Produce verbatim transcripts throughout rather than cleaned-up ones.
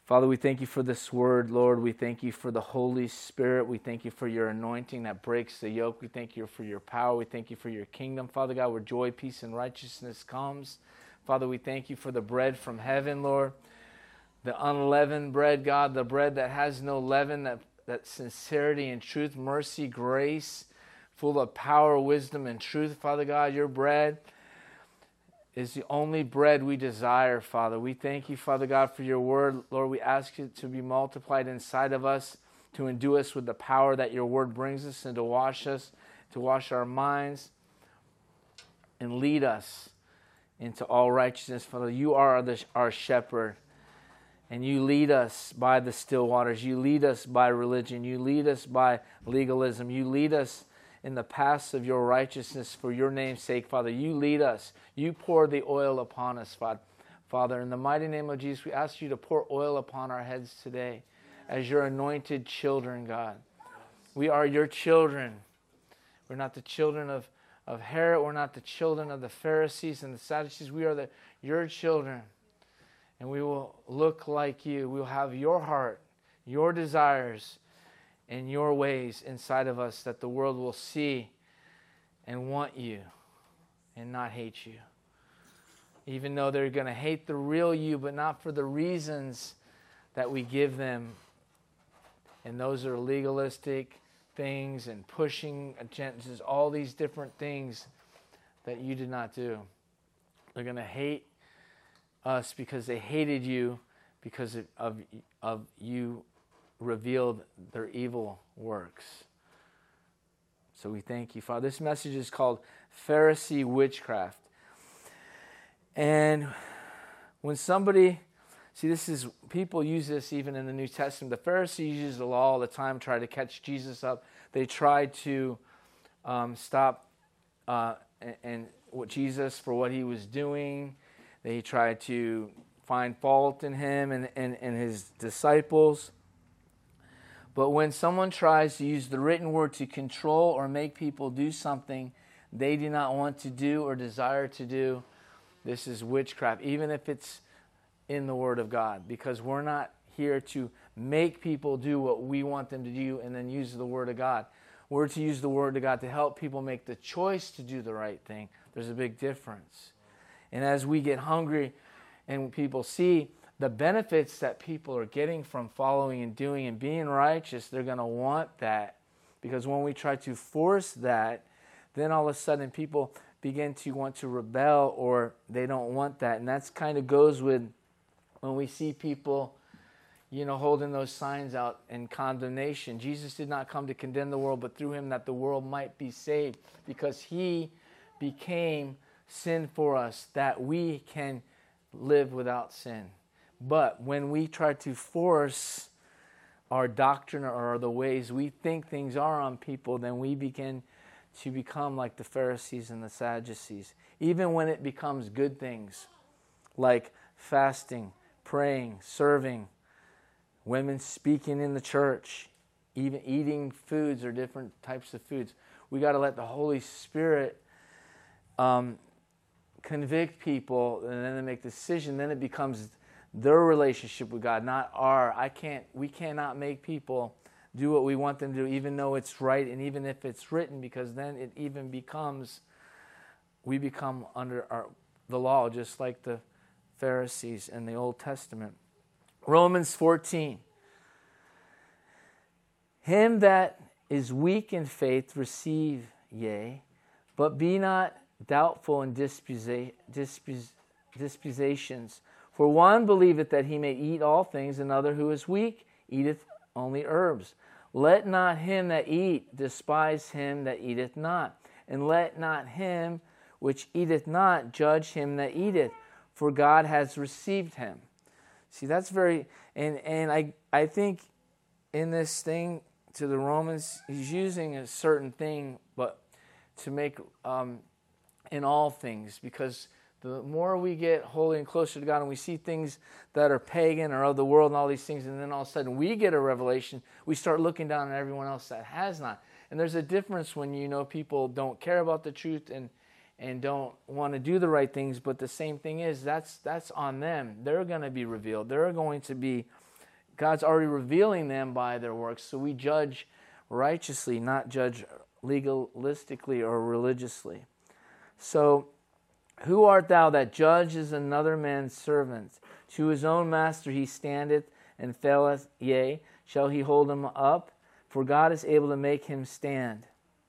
Father, we thank you for this word, Lord. We thank you for the Holy Spirit. We thank you for your anointing that breaks the yoke. We thank you for your power. We thank you for your kingdom, Father God, where joy, peace, and righteousness comes. Father, we thank you for the bread from heaven, Lord. The unleavened bread, God, the bread that has no leaven, that, that sincerity and truth, mercy, grace, full of power, wisdom, and truth, Father God. Your bread is the only bread we desire, Father. We thank you, Father God, for your word. Lord, we ask it to be multiplied inside of us, to endue us with the power that your word brings us, and to wash us, to wash our minds, and lead us into all righteousness. Father, you are the, our shepherd, and you lead us by the still waters. You lead us by religion. You lead us by legalism. You lead us in the paths of your righteousness for your name's sake, Father. You lead us. You pour the oil upon us, Father. In the mighty name of Jesus, we ask you to pour oil upon our heads today as your anointed children, God. We are your children. We're not the children of, of Herod. We're not the children of the Pharisees and the Sadducees. We are the, your children. And we will look like you. We will have your heart, your desires, and your ways inside of us, that the world will see and want you and not hate you. Even though they're going to hate the real you, but not for the reasons that we give them. And those are legalistic things and pushing agendas, all these different things that you did not do. They're going to hate us because they hated you, because of, of, of you revealed their evil works. So we thank you, Father. This message is called Pharisee Witchcraft. And when somebody, see, this is, people use this even in the New Testament. The Pharisees use the law all the time, try to catch Jesus up. They tried to um, stop uh, and, and what Jesus for what he was doing. They tried to find fault in him and, and, and his disciples. But when someone tries to use the written word to control or make people do something they do not want to do or desire to do, this is witchcraft, even if it's in the Word of God, because we're not here to make people do what we want them to do and then use the Word of God. We're to use the Word of God to help people make the choice to do the right thing. There's a big difference. And as we get hungry and people see the benefits that people are getting from following and doing and being righteous, they're going to want that. Because when we try to force that, then all of a sudden people begin to want to rebel, or they don't want that. And that's kind of goes with when we see people, you know, holding those signs out in condemnation. Jesus did not come to condemn the world, but through him that the world might be saved, because he became sin for us, that we can live without sin. But when we try to force our doctrine or the ways we think things are on people, then we begin to become like the Pharisees and the Sadducees. Even when it becomes good things, like fasting, praying, serving, women speaking in the church, even eating foods or different types of foods. We got to let the Holy Spirit um, convict people, and then they make the decision. Then it becomes their relationship with God, not our. I can't. We cannot make people do what we want them to do, even though it's right and even if it's written, because then it even becomes, we become under our, the law, just like the Pharisees in the Old Testament. Romans fourteen. Him that is weak in faith receive ye, but be not doubtful in dispusa- dispus- disputations. For one believeth that he may eat all things, another who is weak eateth only herbs. Let not him that eat despise him that eateth not, and let not him which eateth not judge him that eateth, for God has received him. See, that's very, and, and I, I think in this thing to the Romans, he's using a certain thing, but to make um, in all things, because the more we get holy and closer to God and we see things that are pagan or of the world and all these things, and then all of a sudden we get a revelation, we start looking down on everyone else that has not. And there's a difference when you know people don't care about the truth and and don't want to do the right things, but the same thing is, that's that's on them. They're going to be revealed. They're going to be God's already revealing them by their works. So we judge righteously, not judge legalistically or religiously. So, who art thou that judges another man's servant? To his own master he standeth and faileth, yea, shall he hold him up? For God is able to make him stand.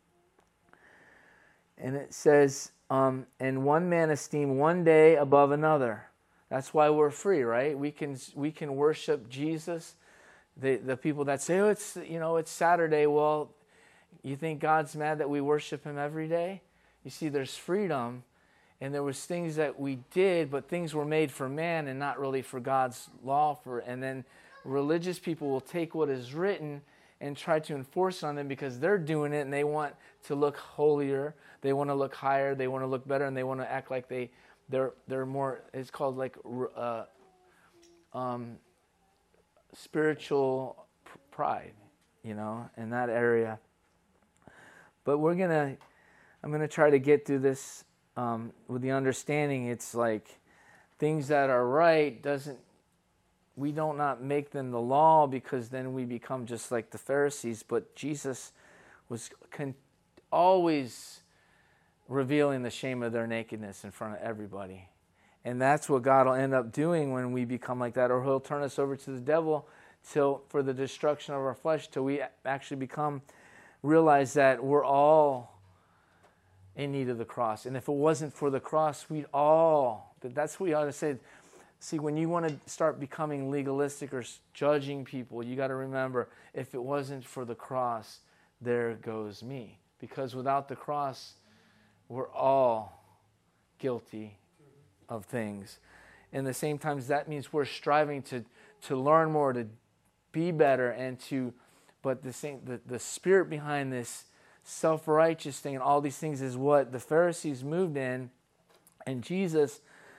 And it says, um, and one man esteem one day above another. That's why we're free, right? We can we can worship Jesus. The the people that say, oh, it's you know it's Saturday. Well, you think God's mad that we worship Him every day? You see, there's freedom, and there was things that we did, but things were made for man and not really for God's law. For and then religious people will take what is written and try to enforce it on them because they're doing it and they want to look holier, they want to look higher, they want to look better, and they want to act like they. They're they're more. It's called like uh, um, spiritual pride, you know, in that area. But we're gonna. I'm gonna try to get through this um, with the understanding. It's like things that are right doesn't. We don't not make them the law because then we become just like the Pharisees. But Jesus was con- always revealing the shame of their nakedness in front of everybody. And that's what God will end up doing when we become like that, or He'll turn us over to the devil till for the destruction of our flesh, till we actually become, realize that we're all in need of the cross. And if it wasn't for the cross, we'd all, that's what we ought to say. See, when you want to start becoming legalistic or judging people, you got to remember, if it wasn't for the cross, there goes me. Because without the cross, we're all guilty of things. And at the same time, that means we're striving to, to learn more, to be better, and to, but the same, the, the spirit behind this self-righteous thing and all these things is what the Pharisees moved in. And Jesus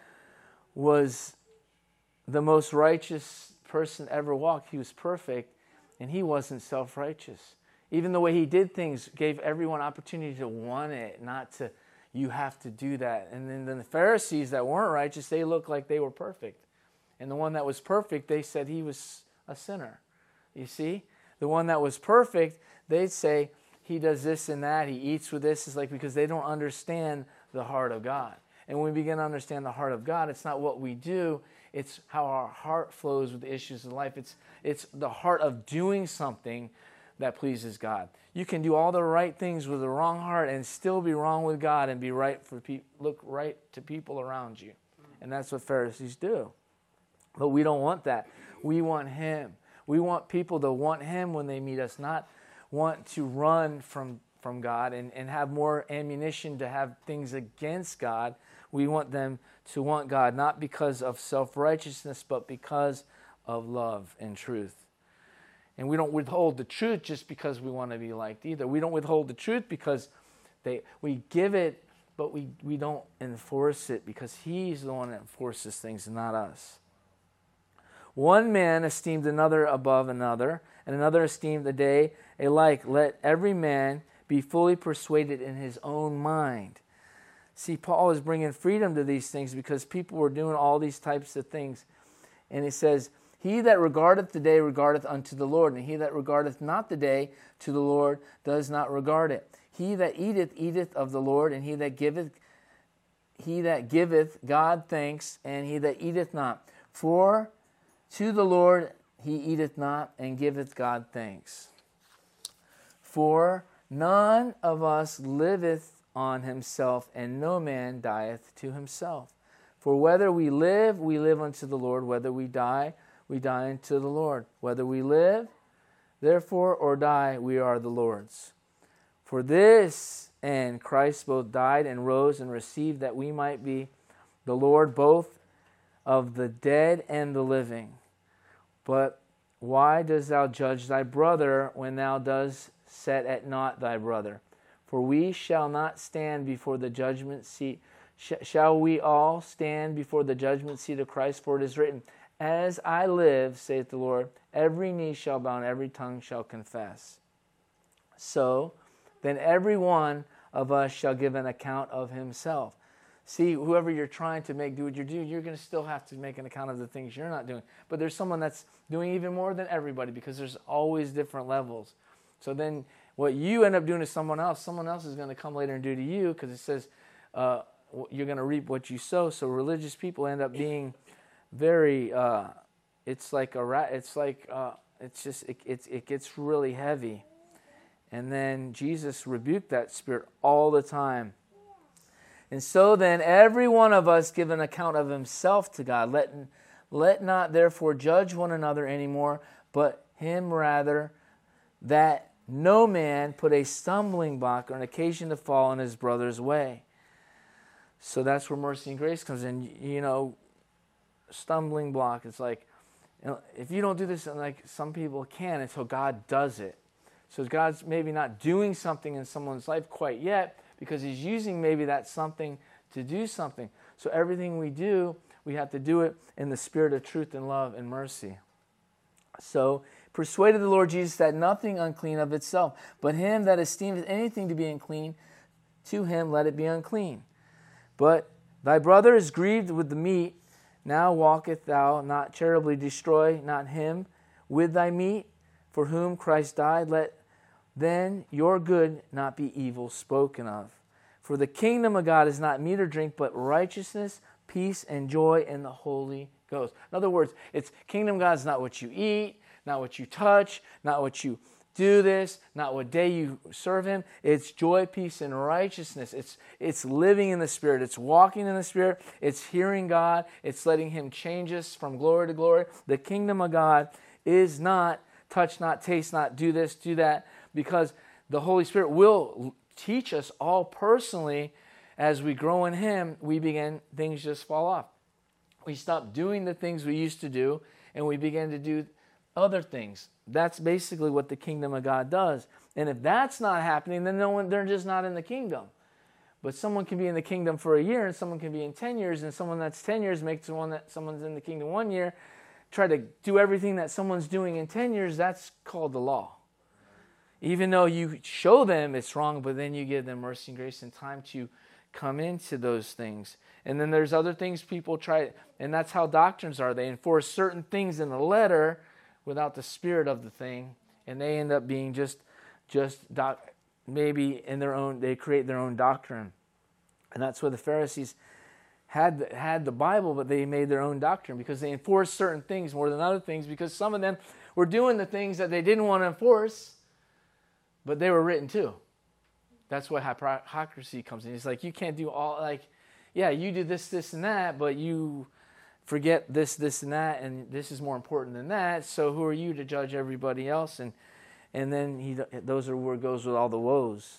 was the most righteous person ever walked. He was perfect, and He wasn't self-righteous. Even the way He did things gave everyone opportunity to want it, not to, you have to do that. And then, then the Pharisees that weren't righteous, they looked like they were perfect. And the one that was perfect, they said he was a sinner. You see? The one that was perfect, they'd say, he does this and that, he eats with this. It's like because they don't understand the heart of God. And when we begin to understand the heart of God, it's not what we do, it's how our heart flows with the issues of life. It's, it's the heart of doing something that pleases God. You can do all the right things with the wrong heart and still be wrong with God and be right for pe- look right to people around you. And that's what Pharisees do. But we don't want that. We want Him. We want people to want Him when they meet us, not want to run from, from God and, and have more ammunition to have things against God. We want them to want God, not because of self-righteousness, but because of love and truth. And we don't withhold the truth just because we want to be liked either. We don't withhold the truth because they we give it, but we, we don't enforce it because He's the one that enforces things, not us. One man esteemed another above another, and another esteemed the day alike. Let every man be fully persuaded in his own mind. See, Paul is bringing freedom to these things because people were doing all these types of things. And he says, he that regardeth the day regardeth unto the Lord, and he that regardeth not the day to the Lord does not regard it. He that eateth, eateth of the Lord, and he that giveth, he that giveth God thanks, and he that eateth not. For to the Lord he eateth not, and giveth God thanks. For none of us liveth on himself, and no man dieth to himself. For whether we live, we live unto the Lord. Whether we die, we die unto the Lord. Whether we live, therefore, or die, we are the Lord's. For this and Christ both died and rose and received that we might be the Lord both of the dead and the living. But why dost thou judge thy brother when thou dost set at naught thy brother? For we shall not stand before the judgment seat. Sh- shall we all stand before the judgment seat of Christ? For it is written, As I live, saith the Lord, every knee shall bow and every tongue shall confess. So, then every one of us shall give an account of himself. see, whoever you're trying to make do what you're doing, you're going to still have to make an account of the things you're not doing. But there's someone that's doing even more than everybody, because there's always different levels. So then what you end up doing to someone else, someone else is going to come later and do to you, because it says uh, you're going to reap what you sow. So religious people end up being very, uh, it's like a rat, it's like, uh, it's just, it, it's, it gets really heavy. And then Jesus rebuked that spirit all the time. And so then every one of us give an account of himself to God. Let, let not therefore judge one another anymore, but him rather, that no man put a stumbling block or an occasion to fall in his brother's way. So that's where mercy and grace comes in. You know, stumbling block, it's like, you know, if you don't do this, like some people can until God does it. So God's maybe not doing something in someone's life quite yet, because he's using maybe that something to do something. So everything we do, we have to do it in the spirit of truth and love and mercy. So, persuaded the Lord Jesus that nothing unclean of itself, but him that esteemeth anything to be unclean, to him let it be unclean. But thy brother is grieved with the meat, now walketh thou not charitably destroy not him with thy meat, for whom Christ died. Let then your good not be evil spoken of. For the kingdom of God is not meat or drink, but righteousness, peace, and joy in the Holy Ghost. In other words, it's kingdom of God is not what you eat, not what you touch, not what you do this, not what day you serve him. It's joy, peace, and righteousness. It's, it's living in the Spirit. It's walking in the Spirit. It's hearing God. It's letting him change us from glory to glory. The kingdom of God is not touch, not taste, not do this, do that, because the Holy Spirit will teach us all personally. As we grow in him, we begin, things just fall off. We stop doing the things we used to do, and we begin to do other things. That's basically what the kingdom of God does. And if that's not happening, then no one, they're just not in the kingdom. But someone can be in the kingdom for a year, and someone can be in ten years, and someone that's ten years makes someone that someone's in the kingdom one year try to do everything that someone's doing in ten years. That's called the law. Even though you show them it's wrong, but then you give them mercy and grace and time to come into those things. And then there's other things people try, and that's how doctrines are. They enforce certain things in the letter without the spirit of the thing, and they end up being just, just doc, maybe in their own, they create their own doctrine. And that's where the Pharisees had had the Bible, but they made their own doctrine because they enforced certain things more than other things, because some of them were doing the things that they didn't want to enforce, but they were written too. That's what hypocrisy comes in. It's like, you can't do all, like, yeah, you do this, this, and that, but you forget this, this, and that, and this is more important than that, so who are you to judge everybody else? And and then he, those are where it goes with all the woes.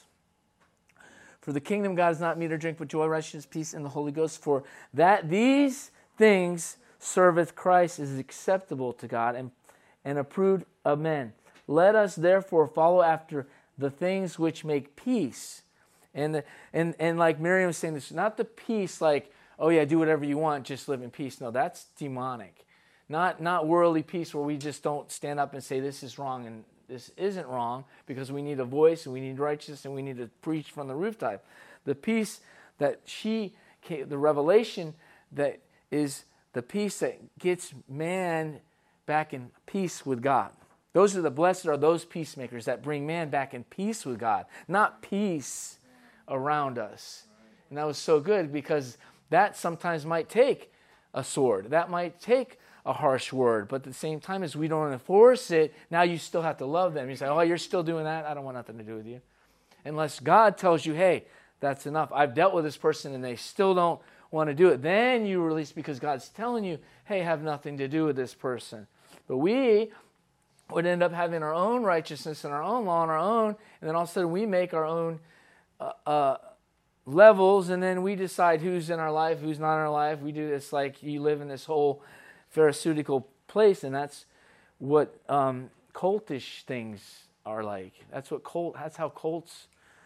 For the kingdom of God is not meat or drink, but joy, righteousness, peace, and the Holy Ghost. For that these things serveth Christ is acceptable to God and, and approved of men. Let us therefore follow after the things which make peace. And, the, and, and like Miriam was saying, this not the peace like, oh yeah, do whatever you want, just live in peace. No, that's demonic. Not, not worldly peace where we just don't stand up and say this is wrong and this isn't wrong, because we need a voice and we need righteousness and we need to preach from the rooftop. The peace that she, the revelation that is the peace that gets man back in peace with God. Those are the blessed are those peacemakers that bring man back in peace with God, not peace around us. And that was so good, because that sometimes might take a sword. That might take a harsh word. But at the same time, as we don't enforce it, now you still have to love them. You say, oh, you're still doing that? I don't want nothing to do with you. Unless God tells you, hey, that's enough. I've dealt with this person and they still don't want to do it. Then you release, because God's telling you, hey, have nothing to do with this person. But we would end up having our own righteousness and our own law and our own, and then all of a sudden we make our own uh, uh, levels, and then we decide who's in our life, who's not in our life. We do this like you live in this whole pharisaical place, and that's what um, cultish things are like. That's what cult. That's how cults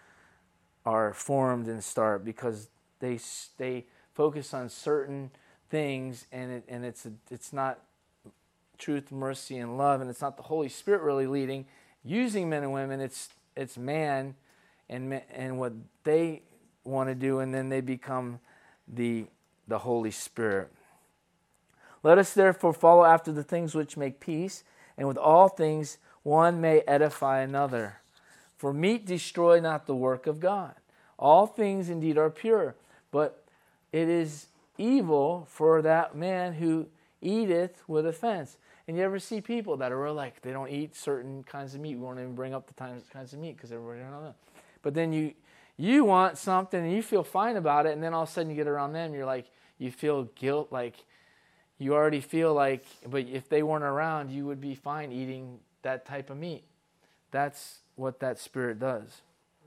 are formed and start, because they they focus on certain things, and it, and it's a, it's not truth, mercy, and love, and it's not the Holy Spirit really leading, using men and women. It's it's man and and what they want to do, and then they become the, the Holy Spirit. Let us therefore follow after the things which make peace, and with all things one may edify another. For meat destroy not the work of God. All things indeed are pure, but it is evil for that man who eateth with offense. And you ever see people that are like, they don't eat certain kinds of meat. We won't even bring up the times, kinds of meat because everybody don't know. But then you you want something and you feel fine about it, and then all of a sudden you get around them, you're like, you feel guilt, like you already feel like, but if they weren't around, you would be fine eating that type of meat. That's what that spirit does.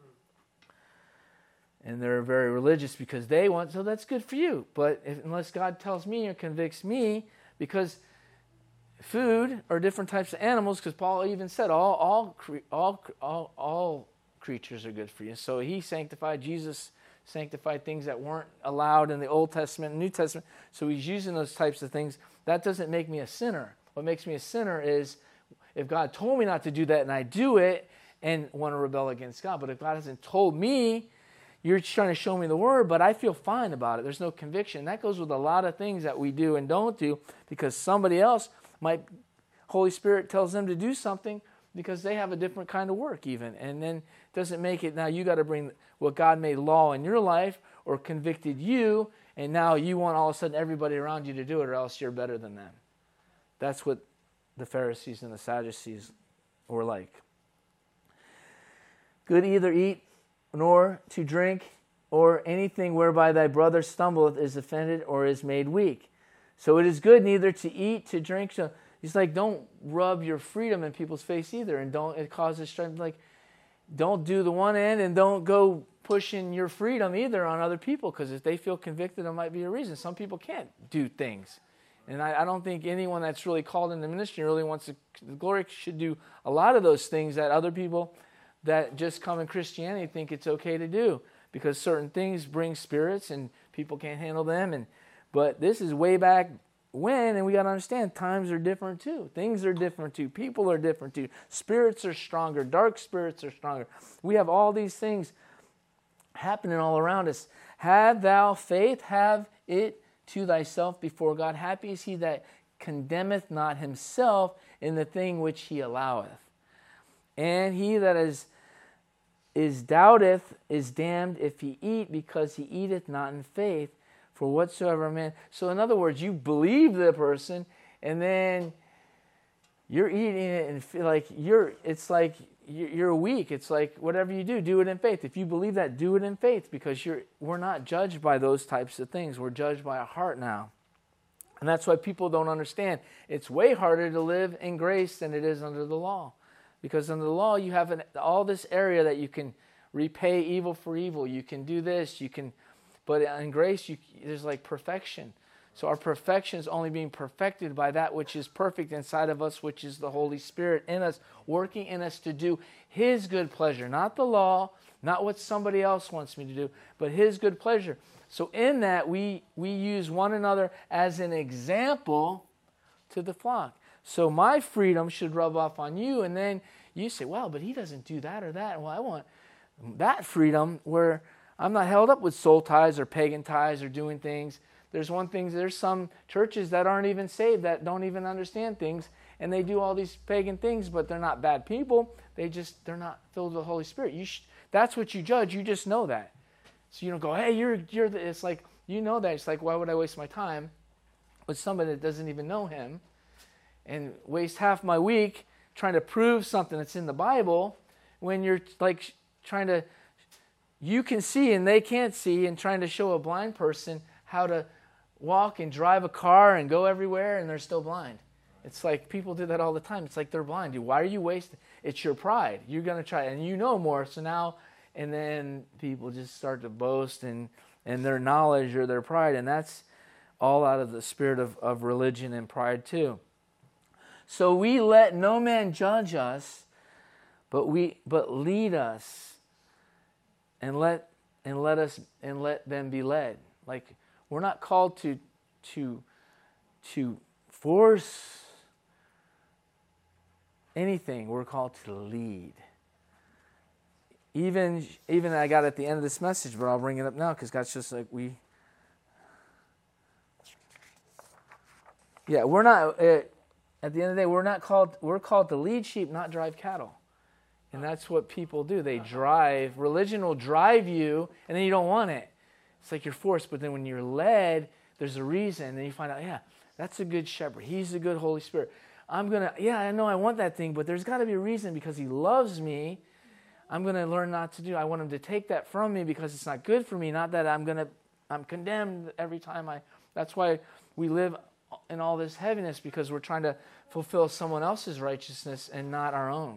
And they're very religious because they want, so that's good for you. But if, unless God tells me or convicts me, because food or different types of animals, because Paul even said all all all all all creatures are good for you. So he sanctified, Jesus sanctified things that weren't allowed in the Old Testament and New Testament. So he's using those types of things. That doesn't make me a sinner. What makes me a sinner is if God told me not to do that and I do it and want to rebel against God. But if God hasn't told me, you're trying to show me the word, but I feel fine about it. There's no conviction. That goes with a lot of things that we do and don't do because somebody else might, Holy Spirit tells them to do something because they have a different kind of work even. And then doesn't make it, now you got to bring what God made law in your life or convicted you, and now you want all of a sudden everybody around you to do it or else you're better than them. That's what the Pharisees and the Sadducees were like. Good either eat nor to drink, or anything whereby thy brother stumbleth is offended or is made weak. So it is good neither to eat, to drink. So he's like, don't rub your freedom in people's face either, and don't, it causes strife. Like, don't do the one end and don't go pushing your freedom either on other people, because if they feel convicted, there might be a reason. Some people can't do things. And I, I don't think anyone that's really called into ministry really wants to, the glory should do a lot of those things that other people that just come in Christianity think it's okay to do, because certain things bring spirits and people can't handle them. And but this is way back when, and we got to understand times are different too. Things are different too. People are different too. Spirits are stronger. Dark spirits are stronger. We have all these things happening all around us. Have thou faith, have it to thyself before God. Happy is he that condemneth not himself in the thing which he alloweth. And he that is is doubteth is damned if he eat, because he eateth not in faith. For whatsoever man. So in other words, you believe the person, and then you're eating it and feel like you're. It's like you're weak. It's like whatever you do, do it in faith. If you believe that, do it in faith, because you're. We're not judged by those types of things. We're judged by our heart now, and that's why people don't understand. It's way harder to live in grace than it is under the law. Because under the law, you have an, all this area that you can repay evil for evil. You can do this. You can, but in grace, you, there's like perfection. So our perfection is only being perfected by that which is perfect inside of us, which is the Holy Spirit in us, working in us to do His good pleasure. Not the law, not what somebody else wants me to do, but His good pleasure. So in that, we, we use one another as an example to the flock. So my freedom should rub off on you, and then you say, well, but he doesn't do that or that. Well, I want that freedom where I'm not held up with soul ties or pagan ties or doing things. There's one thing, there's some churches that aren't even saved, that don't even understand things, and they do all these pagan things, but they're not bad people. They just, they're not filled with the Holy Spirit. You sh- that's what you judge. You just know that. So you don't go, hey, you're, you're the, it's like, you know that. It's like, why would I waste my time with somebody that doesn't even know Him? And waste half my week trying to prove something that's in the Bible when you're like trying to, you can see and they can't see, and trying to show a blind person how to walk and drive a car and go everywhere, and they're still blind. It's like people do that all the time. It's like they're blind. Why are you wasting? It's your pride. You're going to try, and you know more. So now, and then people just start to boast and, and their knowledge or their pride, and that's all out of the spirit of, of religion and pride too. So we let no man judge us, but we but lead us, and let and let us and let them be led. Like, we're not called to to to force anything. We're called to lead. Even even I got at the end of this message, but I'll bring it up now because God's just like we Yeah, we're not, uh, at the end of the day, we're not called, we're called to lead sheep, not drive cattle. And that's what people do. They drive, religion will drive you, and then you don't want it. It's like you're forced, but then when you're led, there's a reason. And then you find out, yeah, that's a good shepherd. He's a good Holy Spirit. I'm going to, yeah, I know I want that thing, but there's got to be a reason because he loves me. I'm going to learn not to do it. I want him to take that from me because it's not good for me, not that I'm going to, I'm condemned every time I, that's why we live in all this heaviness because we're trying to fulfill someone else's righteousness and not our own.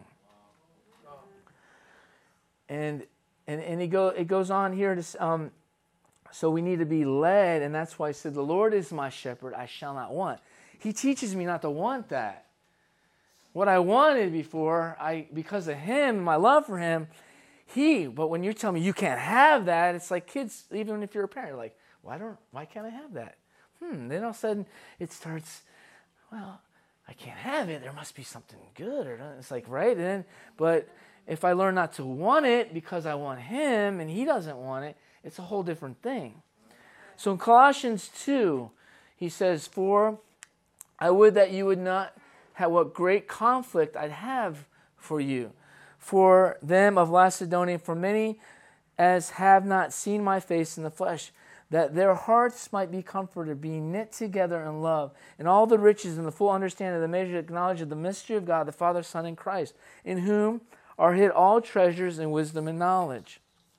And and and he go it goes on here to um, so we need to be led, and that's why I said the Lord is my shepherd; I shall not want. He teaches me not to want that. What I wanted before, I because of Him, my love for Him, He. But when you're telling me you can't have that, it's like kids. Even if you're a parent, you're like, why don't why can't I have that? Hmm. Then all of a sudden it starts. Well, I can't have it. There must be something good, or it's like right. And then, but. If I learn not to want it because I want Him and He doesn't want it, it's a whole different thing. So in Colossians two, he says, For I would that you would not have what great conflict I'd have for you, for them of Macedonia, for many as have not seen my face in the flesh, that their hearts might be comforted, being knit together in love, and all the riches and the full understanding of the measure of knowledge of the mystery of God, the Father, Son, and Christ, in whom are hid all treasures in wisdom and knowledge.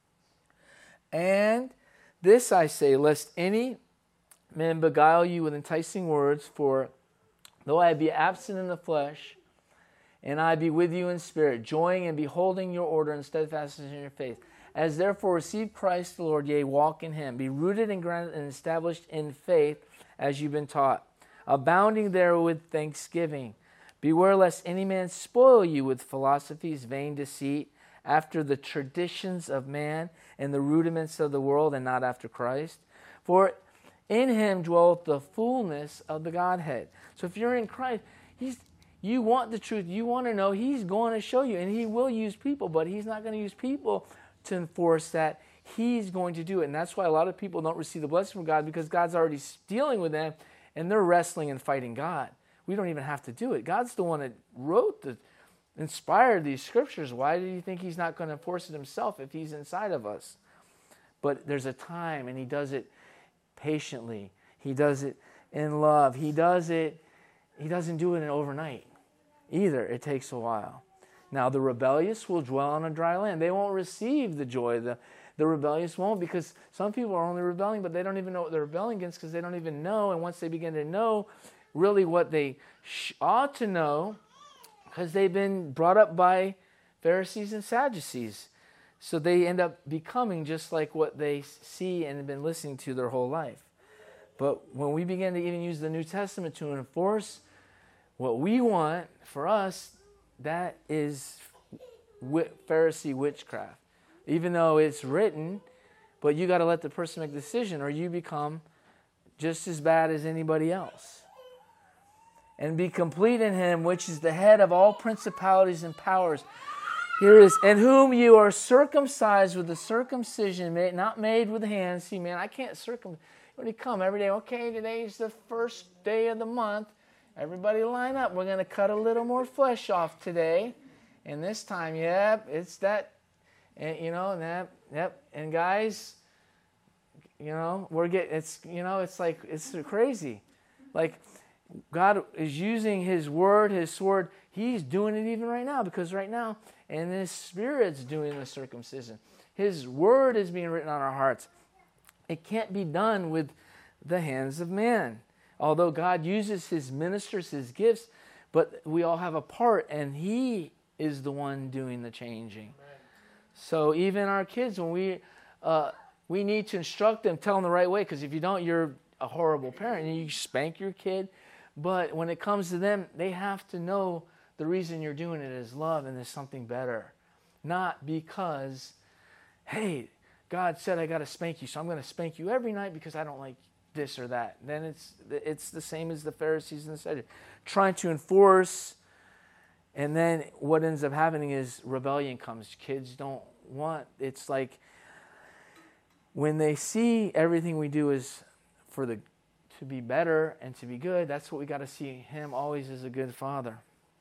And this I say, lest any man beguile you with enticing words, for though I be absent in the flesh, and I be with you in spirit, joying and beholding your order and steadfastness in your faith, as therefore receive Christ the Lord, yea, walk in Him, be rooted and grounded and established in faith as you've been taught, abounding there with thanksgiving. Beware lest any man spoil you with philosophies, vain deceit, after the traditions of man and the rudiments of the world, and not after Christ. For in Him dwelleth the fullness of the Godhead. So if you're in Christ, He's you want the truth, you want to know, He's going to show you, and He will use people, but He's not going to use people to enforce that. He's going to do it, and that's why a lot of people don't receive the blessing from God, because God's already dealing with them, and they're wrestling and fighting God. We don't even have to do it. God's the one that wrote, the, inspired these scriptures. Why do you think He's not going to enforce it Himself if He's inside of us? But there's a time, and He does it patiently. He does it in love. He does it, He doesn't do it in overnight either. It takes a while. Now, the rebellious will dwell on a dry land. They won't receive the joy. The, the rebellious won't, because some people are only rebelling, but they don't even know what they're rebelling against because they don't even know. And once they begin to know really what they sh- ought to know, because they've been brought up by Pharisees and Sadducees. So they end up becoming just like what they see and have been listening to their whole life. But when we begin to even use the New Testament to enforce what we want for us, that is Pharisee witchcraft. Even though it's written, but you got to let the person make the decision, or you become just as bad as anybody else. And be complete in Him, which is the head of all principalities and powers. Here it is, in whom you are circumcised with the circumcision made, not made with hands. See, man, I can't circumcise. When you come every day, okay, today's the first day of the month. Everybody line up. We're going to cut a little more flesh off today. And this time, yep, it's that, and, you know, and that, yep. And guys, you know, we're getting, it's, you know, it's like, it's crazy. Like, God is using His word, His sword. He's doing it even right now, because right now, and His Spirit's doing the circumcision. His word is being written on our hearts. It can't be done with the hands of man. Although God uses His ministers, His gifts, but we all have a part, and He is the one doing the changing. Amen. So even our kids, when we uh, we need to instruct them, tell them the right way, because if you don't, you're a horrible parent, and you spank your kid. But when it comes to them, they have to know the reason you're doing it is love and there's something better. Not because, hey, God said I got to spank you, so I'm going to spank you every night because I don't like this or that. Then it's it's the same as the Pharisees and the Sadducees, trying to enforce, and then what ends up happening is rebellion comes. Kids don't want, it's like when they see everything we do is for the to be better and to be good, that's what we got to see him always as a good father.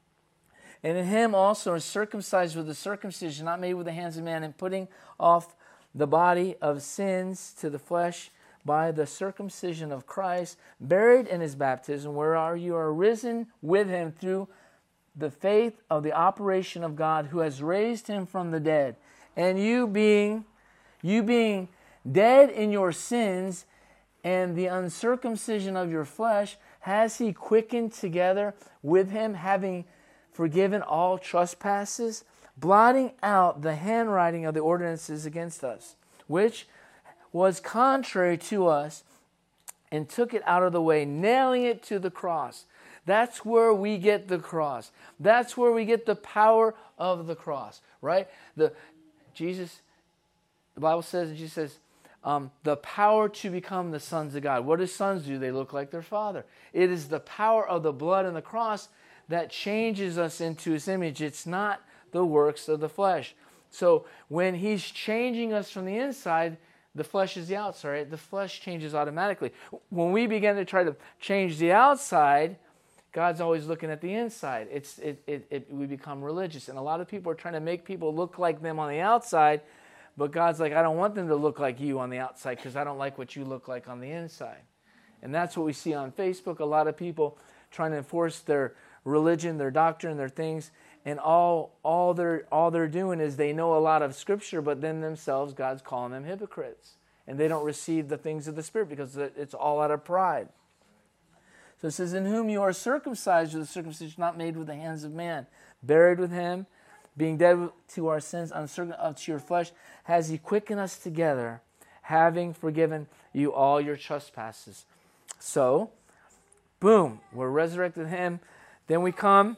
And in him also are circumcised with the circumcision not made with the hands of man, and putting off the body of sins to the flesh by the circumcision of Christ, buried in his baptism, where you are risen with him through the faith of the operation of God, who has raised him from the dead. And you being, you being dead in your sins and the uncircumcision of your flesh, has he quickened together with him, having forgiven all trespasses, blotting out the handwriting of the ordinances against us, which was contrary to us, and took it out of the way, nailing it to the cross. That's where we get the cross. That's where we get the power of the cross, right? The Jesus, the Bible says, and Jesus says, um, the power to become the sons of God. What do sons do? They look like their father. It is the power of the blood and the cross that changes us into his image. It's not the works of the flesh. So when he's changing us from the inside, the flesh is the outside, right? The flesh changes automatically. When we begin to try to change the outside, God's always looking at the inside. It's it, it, it we become religious. And a lot of people are trying to make people look like them on the outside, but God's like, I don't want them to look like you on the outside because I don't like what you look like on the inside. And that's what we see on Facebook. A lot of people trying to enforce their religion, their doctrine, their things, and all all they're all they're doing is they know a lot of Scripture, but then themselves, God's calling them hypocrites, and they don't receive the things of the Spirit because it's all out of pride. So it says, in whom you are circumcised with a circumcision not made with the hands of man, buried with him, being dead to our sins, uncircumcised to your flesh, has he quickened us together, having forgiven you all your trespasses. So, boom, we're resurrected with him. Then we come,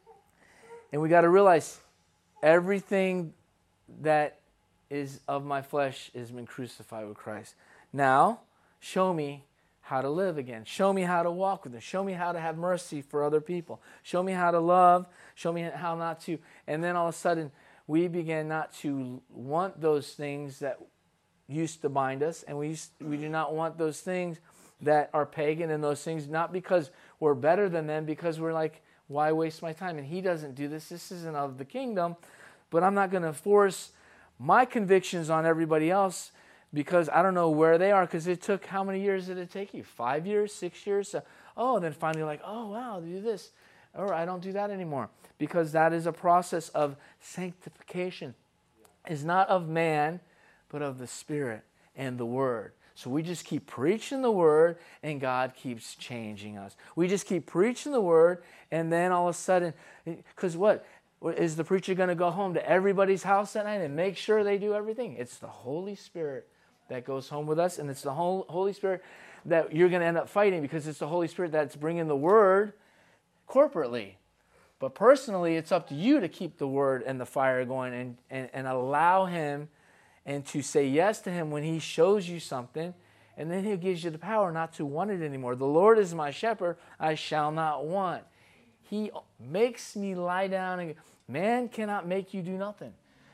and we got to realize everything that is of my flesh has been crucified with Christ. Now, show me how to live again. Show me how to walk with him. Show me how to have mercy for other people. Show me how to love. Show me how not to. And then all of a sudden, we begin not to want those things that used to bind us, and we used, we do not want those things that are pagan, and those things not because we're better than them, because we're like, why waste my time? And he doesn't do this. This isn't of the kingdom, but I'm not going to force my convictions on everybody else because I don't know where they are, because it took, how many years did it take you? Five years, six years? So, oh, then finally like, oh, wow, do this. Or I don't do that anymore, because that is a process of sanctification. It's not of man, but of the Spirit and the Word. So we just keep preaching the Word, and God keeps changing us. We just keep preaching the Word, and then all of a sudden, because what? Is the preacher going to go home to everybody's house that night and make sure they do everything? It's the Holy Spirit that goes home with us, and it's the Holy Spirit that you're going to end up fighting, because it's the Holy Spirit that's bringing the Word corporately. But personally, it's up to you to keep the Word and the fire going, and, and, and allow Him and to say yes to Him when He shows you something, and then He gives you the power not to want it anymore. The Lord is my shepherd, I shall not want. He makes me lie down, and man cannot make you do nothing.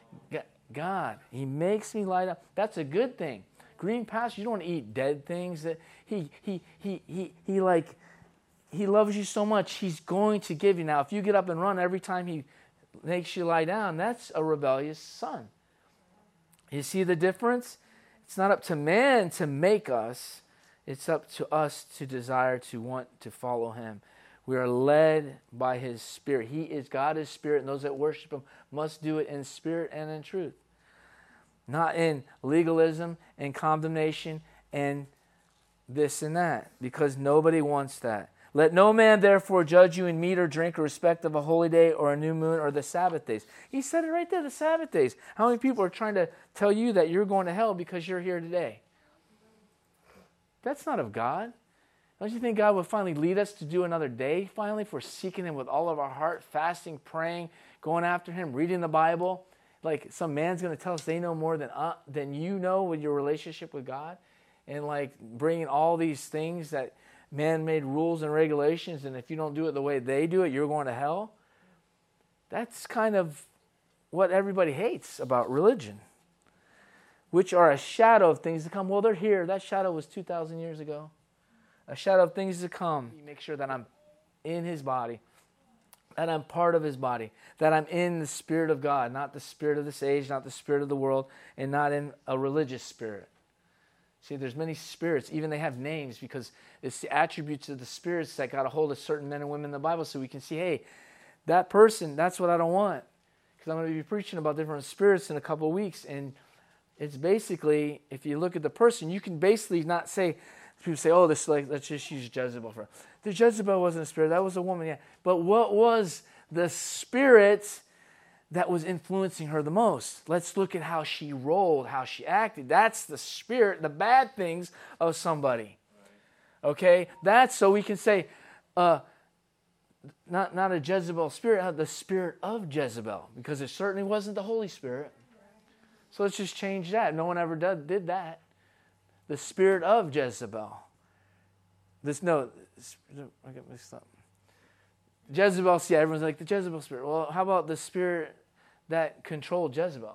God, He makes me lie down. That's a good thing. Green pasture, you don't want to eat dead things. That He He He He He like He loves you so much, He's going to give you. Now, if you get up and run every time He makes you lie down, that's a rebellious son. You see the difference? It's not up to man to make us. It's up to us to desire to want to follow Him. We are led by His Spirit. He is God is Spirit, and those that worship Him must do it in spirit and in truth. Not in legalism and condemnation and this and that, because nobody wants that. Let no man therefore judge you in meat or drink or respect of a holy day or a new moon or the Sabbath days. He said it right there, the Sabbath days. How many people are trying to tell you that you're going to hell because you're here today? That's not of God. Don't you think God would finally lead us to do another day, finally, for seeking Him with all of our heart, fasting, praying, going after Him, reading the Bible? Like some man's going to tell us they know more than uh, than you know with your relationship with God, and like bringing all these things that man-made rules and regulations, and if you don't do it the way they do it, you're going to hell. That's kind of what everybody hates about religion, which are a shadow of things to come. Well, they're here. That shadow was two thousand years ago. a shadow of things to come. Make sure that I'm in his body, that I'm part of his body, that I'm in the Spirit of God, not the spirit of this age, not the spirit of the world, and not in a religious spirit. See, there's many spirits. Even they have names because it's the attributes of the spirits that got a hold of certain men and women in the Bible, so we can see, hey, that person, that's what I don't want. Because I'm going to be preaching about different spirits in a couple of weeks, and it's basically, if you look at the person, you can basically not say, people say, oh, this like let's just use Jezebel for. The Jezebel wasn't a spirit, that was a woman, yeah. But what was the spirit that was influencing her the most? Let's look at how she rolled, how she acted. That's the spirit, the bad things of somebody. Okay? That's so we can say, uh, not, not a Jezebel spirit, the spirit of Jezebel, because it certainly wasn't the Holy Spirit. So let's just change that. No one ever did, did that. The spirit of Jezebel. This no, I get mixed up. Jezebel, see, everyone's like the Jezebel spirit. Well, how about the spirit that controlled Jezebel?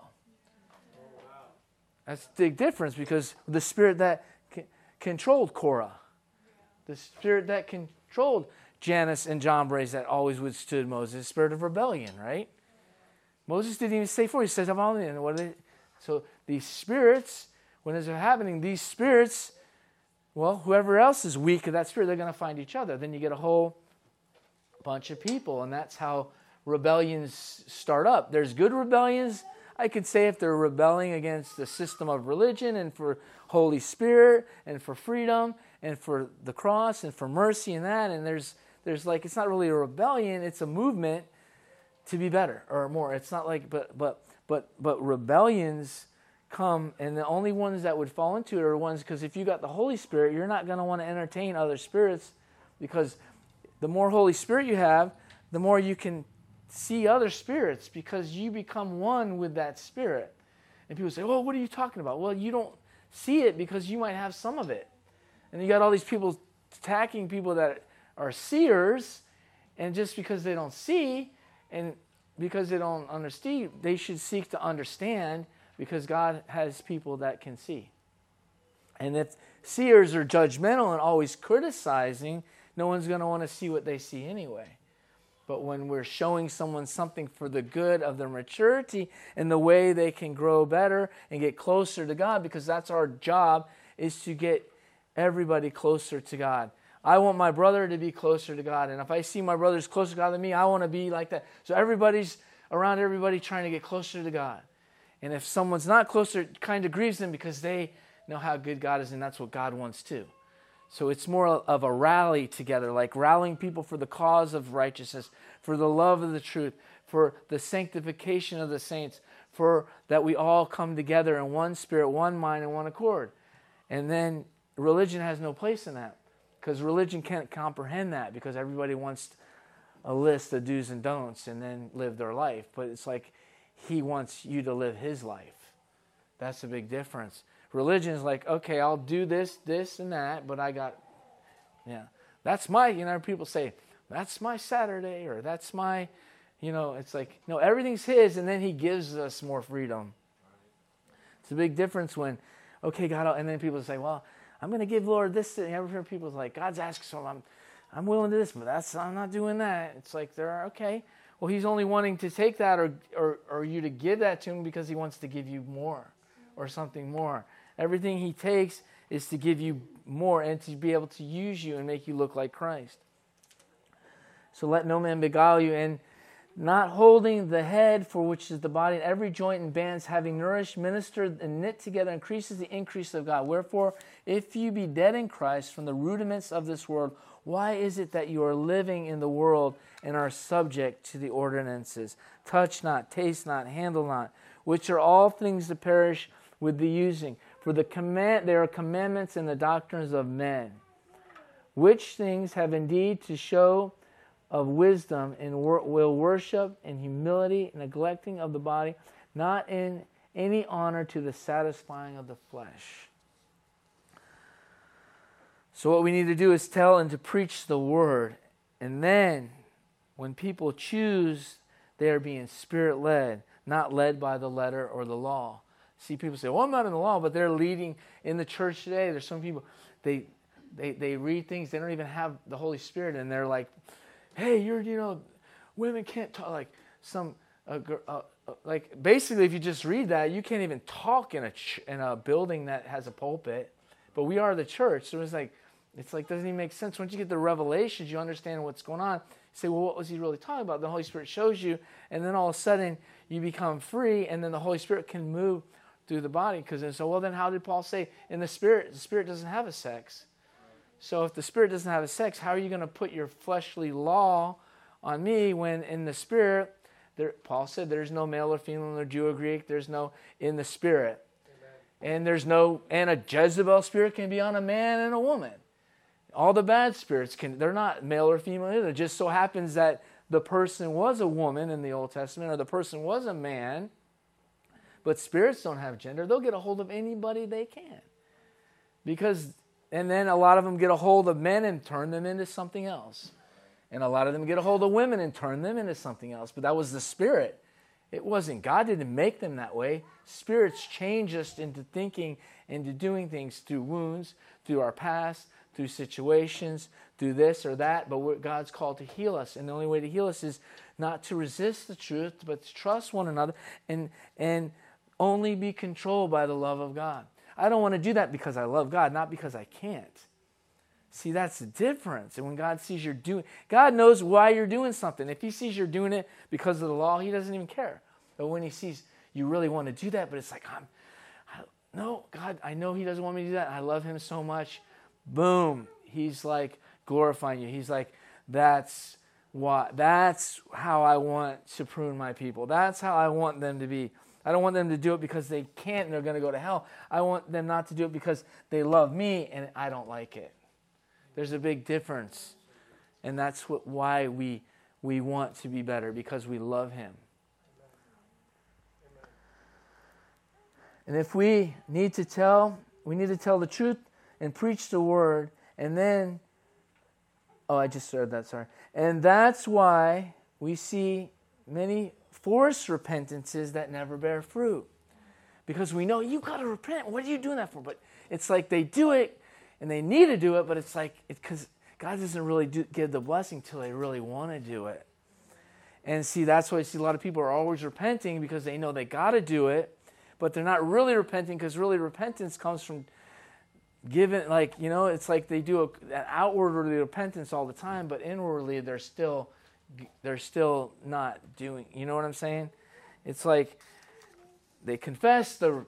Oh, wow. That's a big difference, because the spirit that c- controlled Korah, the spirit that controlled Jannes and Jambres that always withstood Moses, spirit of rebellion, right? Moses didn't even say for. He says, "I'm all in." What are they? So these spirits, when it's happening, these spirits, well, whoever else is weak of that spirit, they're going to find each other. Then you get a whole bunch of people, and that's how rebellions start up. There's good rebellions, I could say, if they're rebelling against the system of religion and for Holy Spirit and for freedom and for the cross and for mercy and that. And there's there's like, it's not really a rebellion, it's a movement to be better or more. It's not like, but but but but rebellions come, and the only ones that would fall into it are ones, because if you got the Holy Spirit, you're not going to want to entertain other spirits, because the more Holy Spirit you have, the more you can see other spirits, because you become one with that spirit. And people say, "Oh, what are you talking about?" Well, you don't see it because you might have some of it. And you got all these people attacking people that are seers, and just because they don't see and because they don't understand, they should seek to understand, because God has people that can see. And if seers are judgmental and always criticizing, no one's going to want to see what they see anyway. But when we're showing someone something for the good of their maturity and the way they can grow better and get closer to God, because that's our job, is to get everybody closer to God. I want my brother to be closer to God. And if I see my brother's closer to God than me, I want to be like that. So everybody's around everybody trying to get closer to God. And if someone's not closer, it kind of grieves them, because they know how good God is, and that's what God wants too. So it's more of a rally together, like rallying people for the cause of righteousness, for the love of the truth, for the sanctification of the saints, for that we all come together in one spirit, one mind, and one accord. And then religion has no place in that, because religion can't comprehend that, because everybody wants a list of do's and don'ts and then live their life. But it's like he wants you to live his life. That's a big difference. Religion is like, okay, I'll do this, this, and that, but I got, yeah, that's my, you know, people say, that's my Saturday, or that's my, you know, it's like, no, everything's his, and then he gives us more freedom. It's a big difference when, okay, God, and then people say, well, I'm going to give Lord this, and every people's like, God's asking, so I'm, I'm willing to this, but that's, I'm not doing that. It's like, they're okay. Well, he's only wanting to take that, or, or, or you to give that to him, because he wants to give you more, or something more. Everything he takes is to give you more and to be able to use you and make you look like Christ. So let no man beguile you, and not holding the head, for which is the body, and every joint and bands, having nourished, ministered, and knit together, increases the increase of God. Wherefore, if you be dead in Christ from the rudiments of this world, why is it that you are living in the world and are subject to the ordinances? Touch not, taste not, handle not, which are all things to perish with the using. For the command, there are commandments in the doctrines of men, which things have indeed to show of wisdom, and wor- will worship in humility, neglecting of the body, not in any honor to the satisfying of the flesh. So what we need to do is tell and to preach the word. And then when people choose, they are being spirit-led, not led by the letter or the law. See, people say, well, I'm not in the law, but they're leading in the church today. There's some people, they they, they read things, they don't even have the Holy Spirit, and they're like, hey, you're, you know, women can't talk, like some, uh, uh, uh, like basically if you just read that, you can't even talk in a ch- in a building that has a pulpit, but we are the church, so it's like, it's like, doesn't even make sense. Once you get the revelations, you understand what's going on. You say, well, what was he really talking about? The Holy Spirit shows you, and then all of a sudden, you become free, and then the Holy Spirit can move through the body. Because then, so, well, then how did Paul say, in the Spirit, the Spirit doesn't have a sex. So if the Spirit doesn't have a sex, how are you going to put your fleshly law on me when in the Spirit, there, Paul said, there's no male or female, no Jew or Greek, there's no in the Spirit. Amen. And there's no, and a Jezebel spirit can be on a man and a woman. All the bad spirits, can they're not male or female either. It just so happens that the person was a woman in the Old Testament, or the person was a man, but spirits don't have gender. They'll get a hold of anybody they can. Because, and then a lot of them get a hold of men and turn them into something else. And a lot of them get a hold of women and turn them into something else. But that was the spirit. It wasn't. God didn't make them that way. Spirits change us into thinking, into doing things through wounds, through our past, through situations, through this or that, but we're, God's called to heal us. And the only way to heal us is not to resist the truth, but to trust one another and, and only be controlled by the love of God. I don't want to do that because I love God, not because I can't. See, that's the difference. And when God sees you're doing, God knows why you're doing something. If he sees you're doing it because of the law, he doesn't even care. But when he sees you really want to do that, but it's like, I'm, I, no, God, I know he doesn't want me to do that. I love him so much. Boom. He's like glorifying you. He's like, that's why, that's how I want to prune my people. That's how I want them to be. I don't want them to do it because they can't and they're going to go to hell. I want them not to do it because they love me and I don't like it. There's a big difference. And that's what, why we we want to be better, because we love him. And if we need to tell, we need to tell the truth and preach the word, and then, oh, I just said that, sorry. And that's why we see many forced repentances that never bear fruit. Because we know, you've got to repent. What are you doing that for? But it's like they do it, and they need to do it, but it's like, because God doesn't really do, give the blessing till they really want to do it. And see, that's why I see a lot of people are always repenting because they know they got to do it, but they're not really repenting, because really repentance comes from given, like, you know, it's like they do a, an outwardly repentance all the time, but inwardly they're still, they're still not doing, you know what I'm saying? It's like they confess the,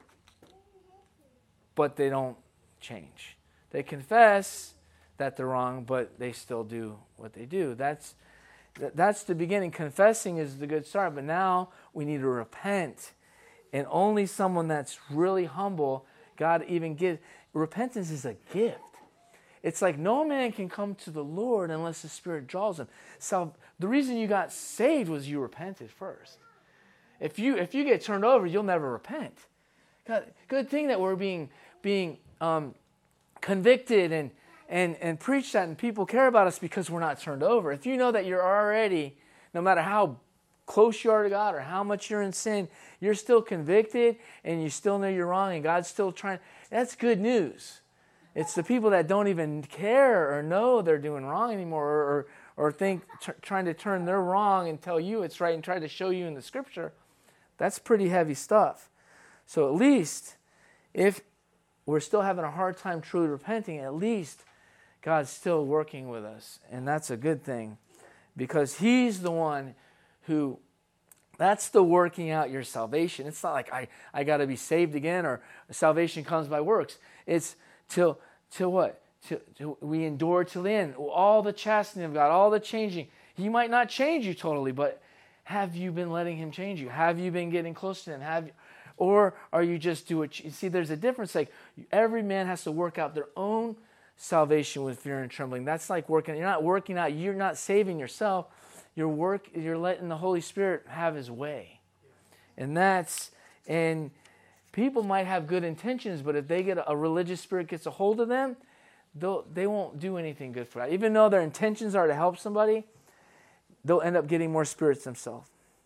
but they don't change. They confess that they're wrong, but they still do what they do. That's, that's the beginning. Confessing is the good start, but now we need to repent. And only someone that's really humble, God even gives. Repentance is a gift. It's like no man can come to the Lord unless the Spirit draws him. So the reason you got saved was you repented first. If you if you get turned over, you'll never repent. God, good thing that we're being being um, convicted and and and preached that, and people care about us because we're not turned over. If you know that you're already, no matter how close you are to God or how much you're in sin, you're still convicted and you still know you're wrong and God's still trying. That's good news. It's the people that don't even care or know they're doing wrong anymore, or or, or think t- trying to turn their wrong and tell you it's right and try to show you in the Scripture. That's pretty heavy stuff. So at least if we're still having a hard time truly repenting, at least God's still working with us, and that's a good thing, because he's the one who, that's the working out your salvation. It's not like I, I got to be saved again, or salvation comes by works. It's till till what? Till, till we endure till the end. All the chastening of God, all the changing. He might not change you totally, but have you been letting him change you? Have you been getting close to him? Have you, or are you just do it? You see, there's a difference. Like every man has to work out their own salvation with fear and trembling. That's like working. You're not working out. You're not saving yourself. You're work. You're letting the Holy Spirit have his way, and that's and people might have good intentions, but if they get a, a religious spirit gets a hold of them, they'll they won't do anything good for that. Even though their intentions are to help somebody, they'll end up getting more spirits themselves.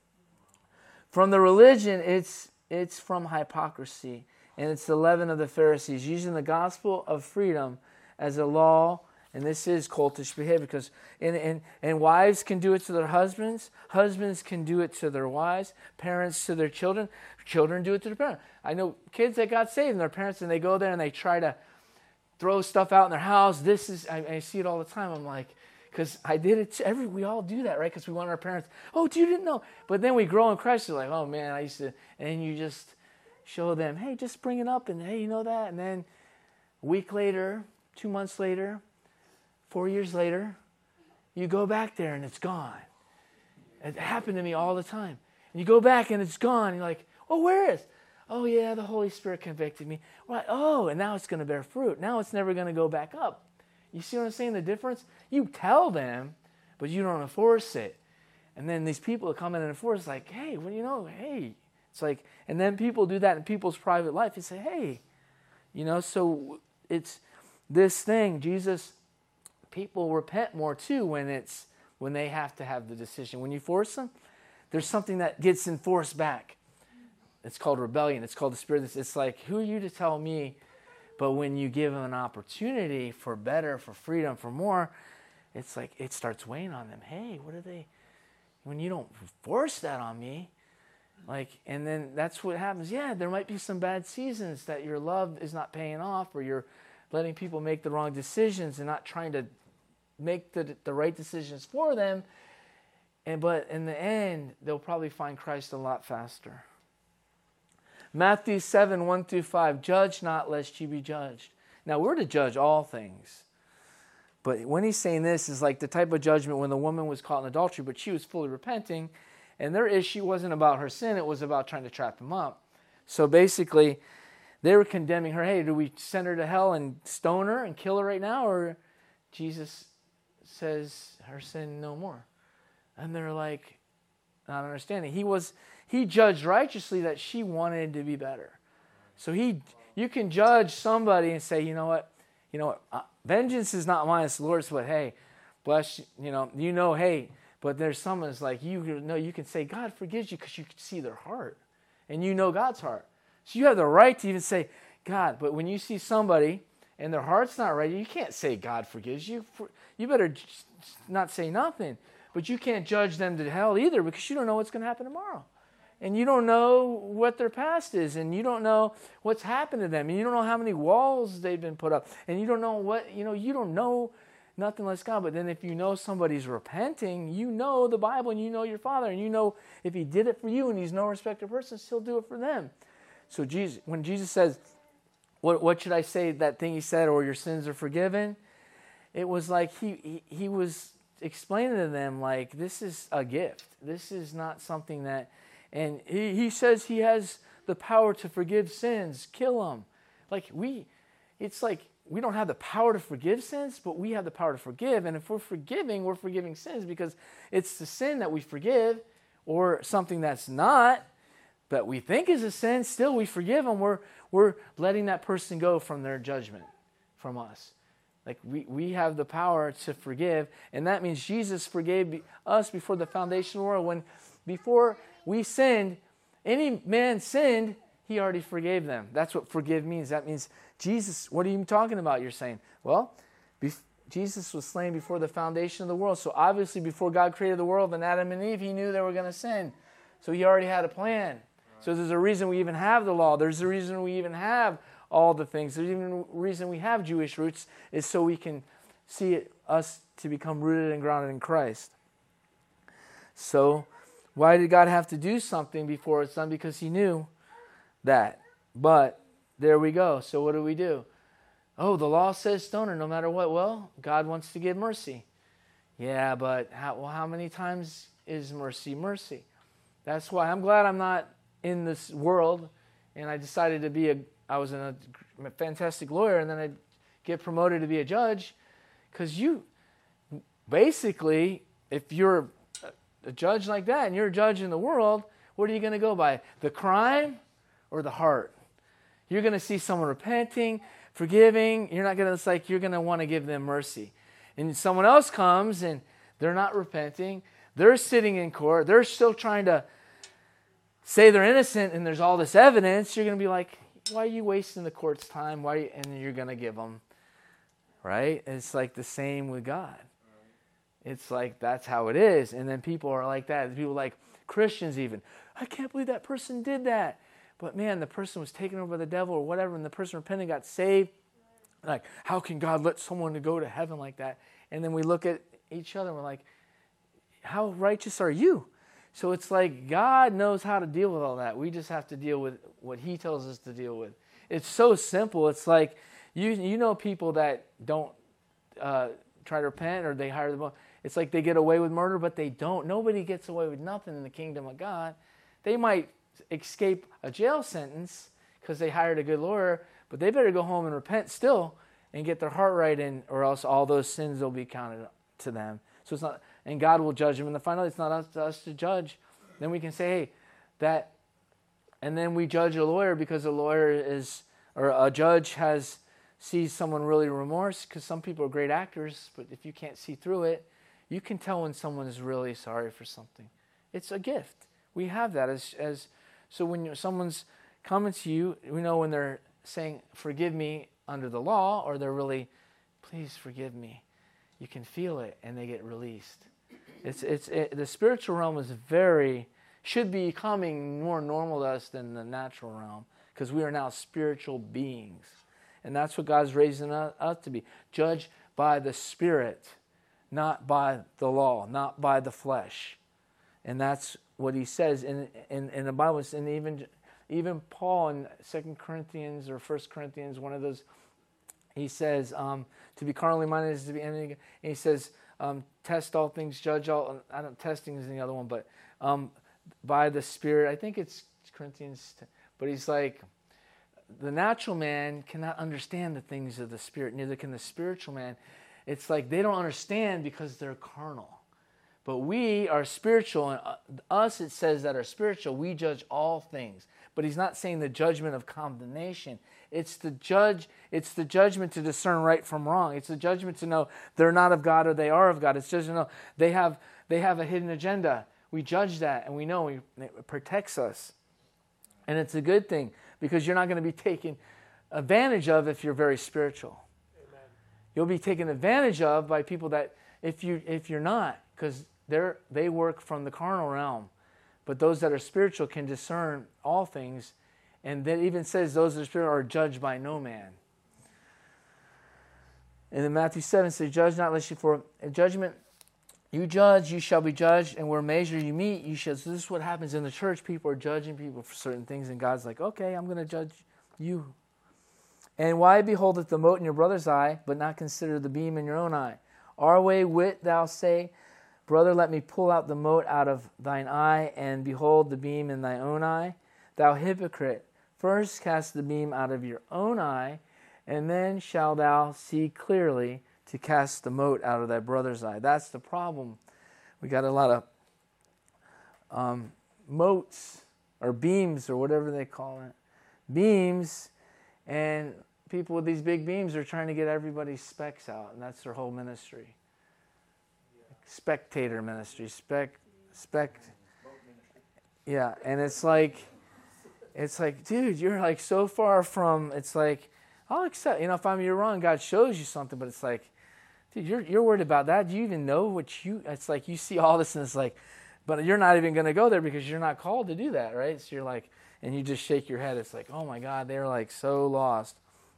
From the religion, it's it's from hypocrisy, and it's the leaven of the Pharisees, using the gospel of freedom as a law, and this is cultish behavior, because and, and, and wives can do it to their husbands, husbands can do it to their wives, parents to their children, children do it to their parents. I know kids that got saved and their parents, and they go there and they try to throw stuff out in their house. This is, I, I see it all the time. I'm like, because I did it, to every, we all do that, right? Because we want our parents, oh, you didn't know. But then we grow in Christ, we're like, oh man, I used to, and then you just show them, hey, just bring it up, and hey, you know that? And then a week later, two months later, four years later, you go back there and it's gone. It happened to me all the time. And you go back and it's gone. And you're like, oh, where is? Oh, yeah, the Holy Spirit convicted me. Right? Oh, and now it's going to bear fruit. Now it's never going to go back up. You see what I'm saying, the difference? You tell them, but you don't enforce it. And then these people come in and enforce, like, hey, well, you know, hey. It's like, and then people do that in people's private life. You say, hey, you know, so it's this thing. Jesus, people repent more too when it's, when they have to have the decision. When you force them, there's something that gets enforced back. It's called rebellion. It's called the spirit. It's like, who are you to tell me? But when you give them an opportunity for better, for freedom, for more, it's like it starts weighing on them. Hey, what are they? When you don't force that on me, like, and then that's what happens. Yeah, there might be some bad seasons that your love is not paying off, or you're letting people make the wrong decisions and not trying to make the the right decisions for them. And but in the end, they'll probably find Christ a lot faster. Matthew seven, one through five, judge not lest you be judged. Now, we're to judge all things. But when he's saying this is like the type of judgment when the woman was caught in adultery, but she was fully repenting, and their issue wasn't about her sin, it was about trying to trap him up. So basically, they were condemning her. Hey, do we send her to hell and stone her and kill her right now? Or Jesus says her sin no more. And they're like, not understanding. He was... He judged righteously that she wanted to be better. So he, you can judge somebody and say, you know what, you know what, uh, vengeance is not mine, it's the Lord's. But hey, bless you, you know, you know, hey, but there's someone that's like, you know, you can say God forgives you because you can see their heart, and you know God's heart. So you have the right to even say God. But when you see somebody and their heart's not right, you can't say God forgives you. You better not say nothing. But you can't judge them to hell either, because you don't know what's going to happen tomorrow. And you don't know what their past is, and you don't know what's happened to them, and you don't know how many walls they've been put up, and you don't know what, you know, you don't know nothing less God. But then if you know somebody's repenting, you know the Bible, and you know your Father, and you know if He did it for you, and He's no respecter of persons, He'll do it for them. So Jesus, when Jesus says, what, what should I say, that thing He said, or your sins are forgiven, it was like He, he, he was explaining to them, like, this is a gift. This is not something that... And he, he says He has the power to forgive sins, kill them. Like we, it's like we don't have the power to forgive sins, but we have the power to forgive. And if we're forgiving, we're forgiving sins, because it's the sin that we forgive, or something that's not, that we think is a sin, still we forgive them. We're, we're letting that person go from their judgment, from us. Like we, we have the power to forgive, and that means Jesus forgave us before the foundation of the world. When before we sinned, any man sinned, He already forgave them. That's what forgive means. That means Jesus, what are you talking about? You're saying, well, bef- Jesus was slain before the foundation of the world. So obviously before God created the world and Adam and Eve, He knew they were going to sin. So He already had a plan. Right. So there's a reason we even have the law. There's a reason we even have all the things. There's even a reason we have Jewish roots, is so we can see it, us to become rooted and grounded in Christ. So why did God have to do something before it's done? Because He knew that. But there we go. So what do we do? Oh, the law says stone her no matter what. Well, God wants to give mercy. Yeah, but how, well, how many times is mercy mercy? That's why I'm glad I'm not in this world, and I decided to be a, I was a, a fantastic lawyer, and then I get promoted to be a judge, because you, basically, if you're a judge like that, and you're a judge in the world, what are you going to go by? The crime or the heart? You're going to see someone repenting, forgiving. You're not going to, it's like you're going to want to give them mercy. And someone else comes and they're not repenting. They're sitting in court. They're still trying to say they're innocent, and there's all this evidence. You're going to be like, why are you wasting the court's time? Why? And you're going to give them, right? It's like the same with God. It's like that's how it is. And then people are like that. People like Christians even. I can't believe that person did that. But man, the person was taken over by the devil or whatever, and the person repented, got saved. Like, how can God let someone to go to heaven like that? And then we look at each other and we're like, how righteous are you? So it's like God knows how to deal with all that. We just have to deal with what he tells us to deal with. It's so simple. It's like, you you know people that don't uh, try to repent or they hire them. It's like they get away with murder, but they don't. Nobody gets away with nothing in the kingdom of God. They might escape a jail sentence because they hired a good lawyer, but they better go home and repent still and get their heart right, in, or else all those sins will be counted to them. So it's not, and God will judge them. And the final, it's not up to us to judge. Then we can say, hey, that, and then we judge a lawyer because a lawyer is, or a judge has sees someone really remorse, because some people are great actors, but if you can't see through it, you can tell when someone is really sorry for something. It's a gift. We have that as as so when you're, someone's coming to you, we know when they're saying, forgive me under the law, or they're really, please forgive me. You can feel it, and they get released. It's it's it, the spiritual realm is very, should be becoming more normal to us than the natural realm, because we are now spiritual beings. And that's what God's raising us, us to be. Judged by the Spirit, not by the law, not by the flesh. And that's what he says in in, in the Bible. And even even Paul in Second Corinthians or First Corinthians, one of those, he says, um, to be carnally minded is to be enemy. And he says, um, test all things, judge all. I don't testing is the other one, but um, by the Spirit. I think it's Corinthians. But he's like, the natural man cannot understand the things of the Spirit, neither can the spiritual man. It's like they don't understand because they're carnal. But we are spiritual, and us, it says that are spiritual, we judge all things. But he's not saying the judgment of condemnation. It's the judge. It's the judgment to discern right from wrong. It's the judgment to know they're not of God or they are of God. It's just to know they have they have a hidden agenda. We judge that, and we know it protects us. And it's a good thing, because you're not going to be taken advantage of if you're very spiritual. Amen. You'll be taken advantage of by people that, if you if you're not, because they're they work from the carnal realm. But those that are spiritual can discern all things, and that even says those that are spiritual are judged by no man. And in Matthew seven it says, "Judge not, lest you for judgment you judge, you shall be judged, and where measure you meet, you shall." So this is what happens in the church. People are judging people for certain things, and God's like, okay, I'm going to judge you. And why beholdeth the mote in your brother's eye, but not consider the beam in your own eye? Our way wit thou say, brother, let me pull out the mote out of thine eye, and behold the beam in thy own eye. Thou hypocrite, first cast the beam out of your own eye, and then shalt thou see clearly to cast the mote out of thy brother's eye. That's the problem. We got a lot of um, motes or beams or whatever they call it. Beams, and people with these big beams are trying to get everybody's specs out, and that's their whole ministry. Spectator ministry, spec, spec. Yeah, and it's like, it's like, dude, you're like so far from. It's like, I'll accept. You know, if I'm you're wrong, God shows you something, but it's like, dude, you're you're worried about that. Do you even know what you? It's like you see all this, and it's like, but you're not even going to go there because you're not called to do that, right? So you're like, and you just shake your head. It's like, oh my God, they're like so lost.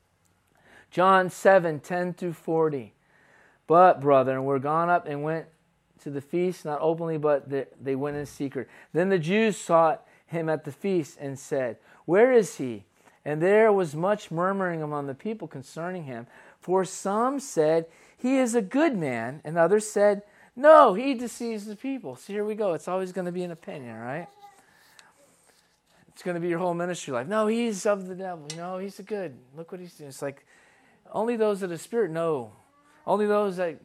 John seven ten through forty. But brethren, we're gone up and went to the feast, not openly, but they went in secret. Then the Jews sought him at the feast and said, where is he? And there was much murmuring among the people concerning him. For some said, he is a good man. And others said, no, he deceives the people. So here we go. It's always going to be an opinion, right? It's going to be your whole ministry life. No, he's of the devil. No, he's a good. Look what he's doing. It's like only those that are spirit know. Only those that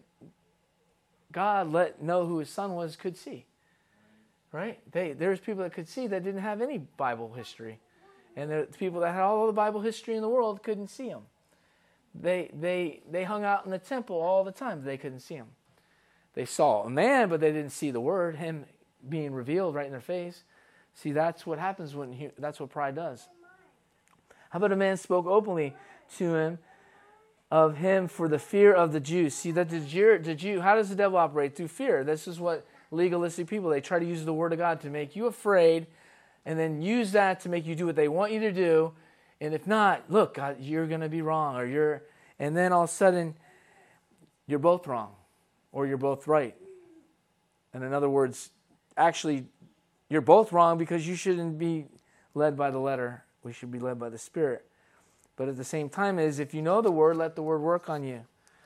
God let know who his son was could see. Right? They There's people that could see that didn't have any Bible history. And the people that had all the Bible history in the world couldn't see him. They they they hung out in the temple all the time. But they couldn't see him. They saw a man, but they didn't see the word, him being revealed right in their face. See, that's what happens when he, that's what pride does. How about a man spoke openly to him of him for the fear of the Jews. See, that the Jew, the Jew, how does the devil operate? Through fear. This is what legalistic people, they try to use the word of God to make you afraid and then use that to make you do what they want you to do. And if not, look, God, you're going to be wrong. or you're, And then all of a sudden, you're both wrong or you're both right. And in other words, actually, you're both wrong because you shouldn't be led by the letter. We should be led by the Spirit. But at the same time is, if you know the word, let the word work on you.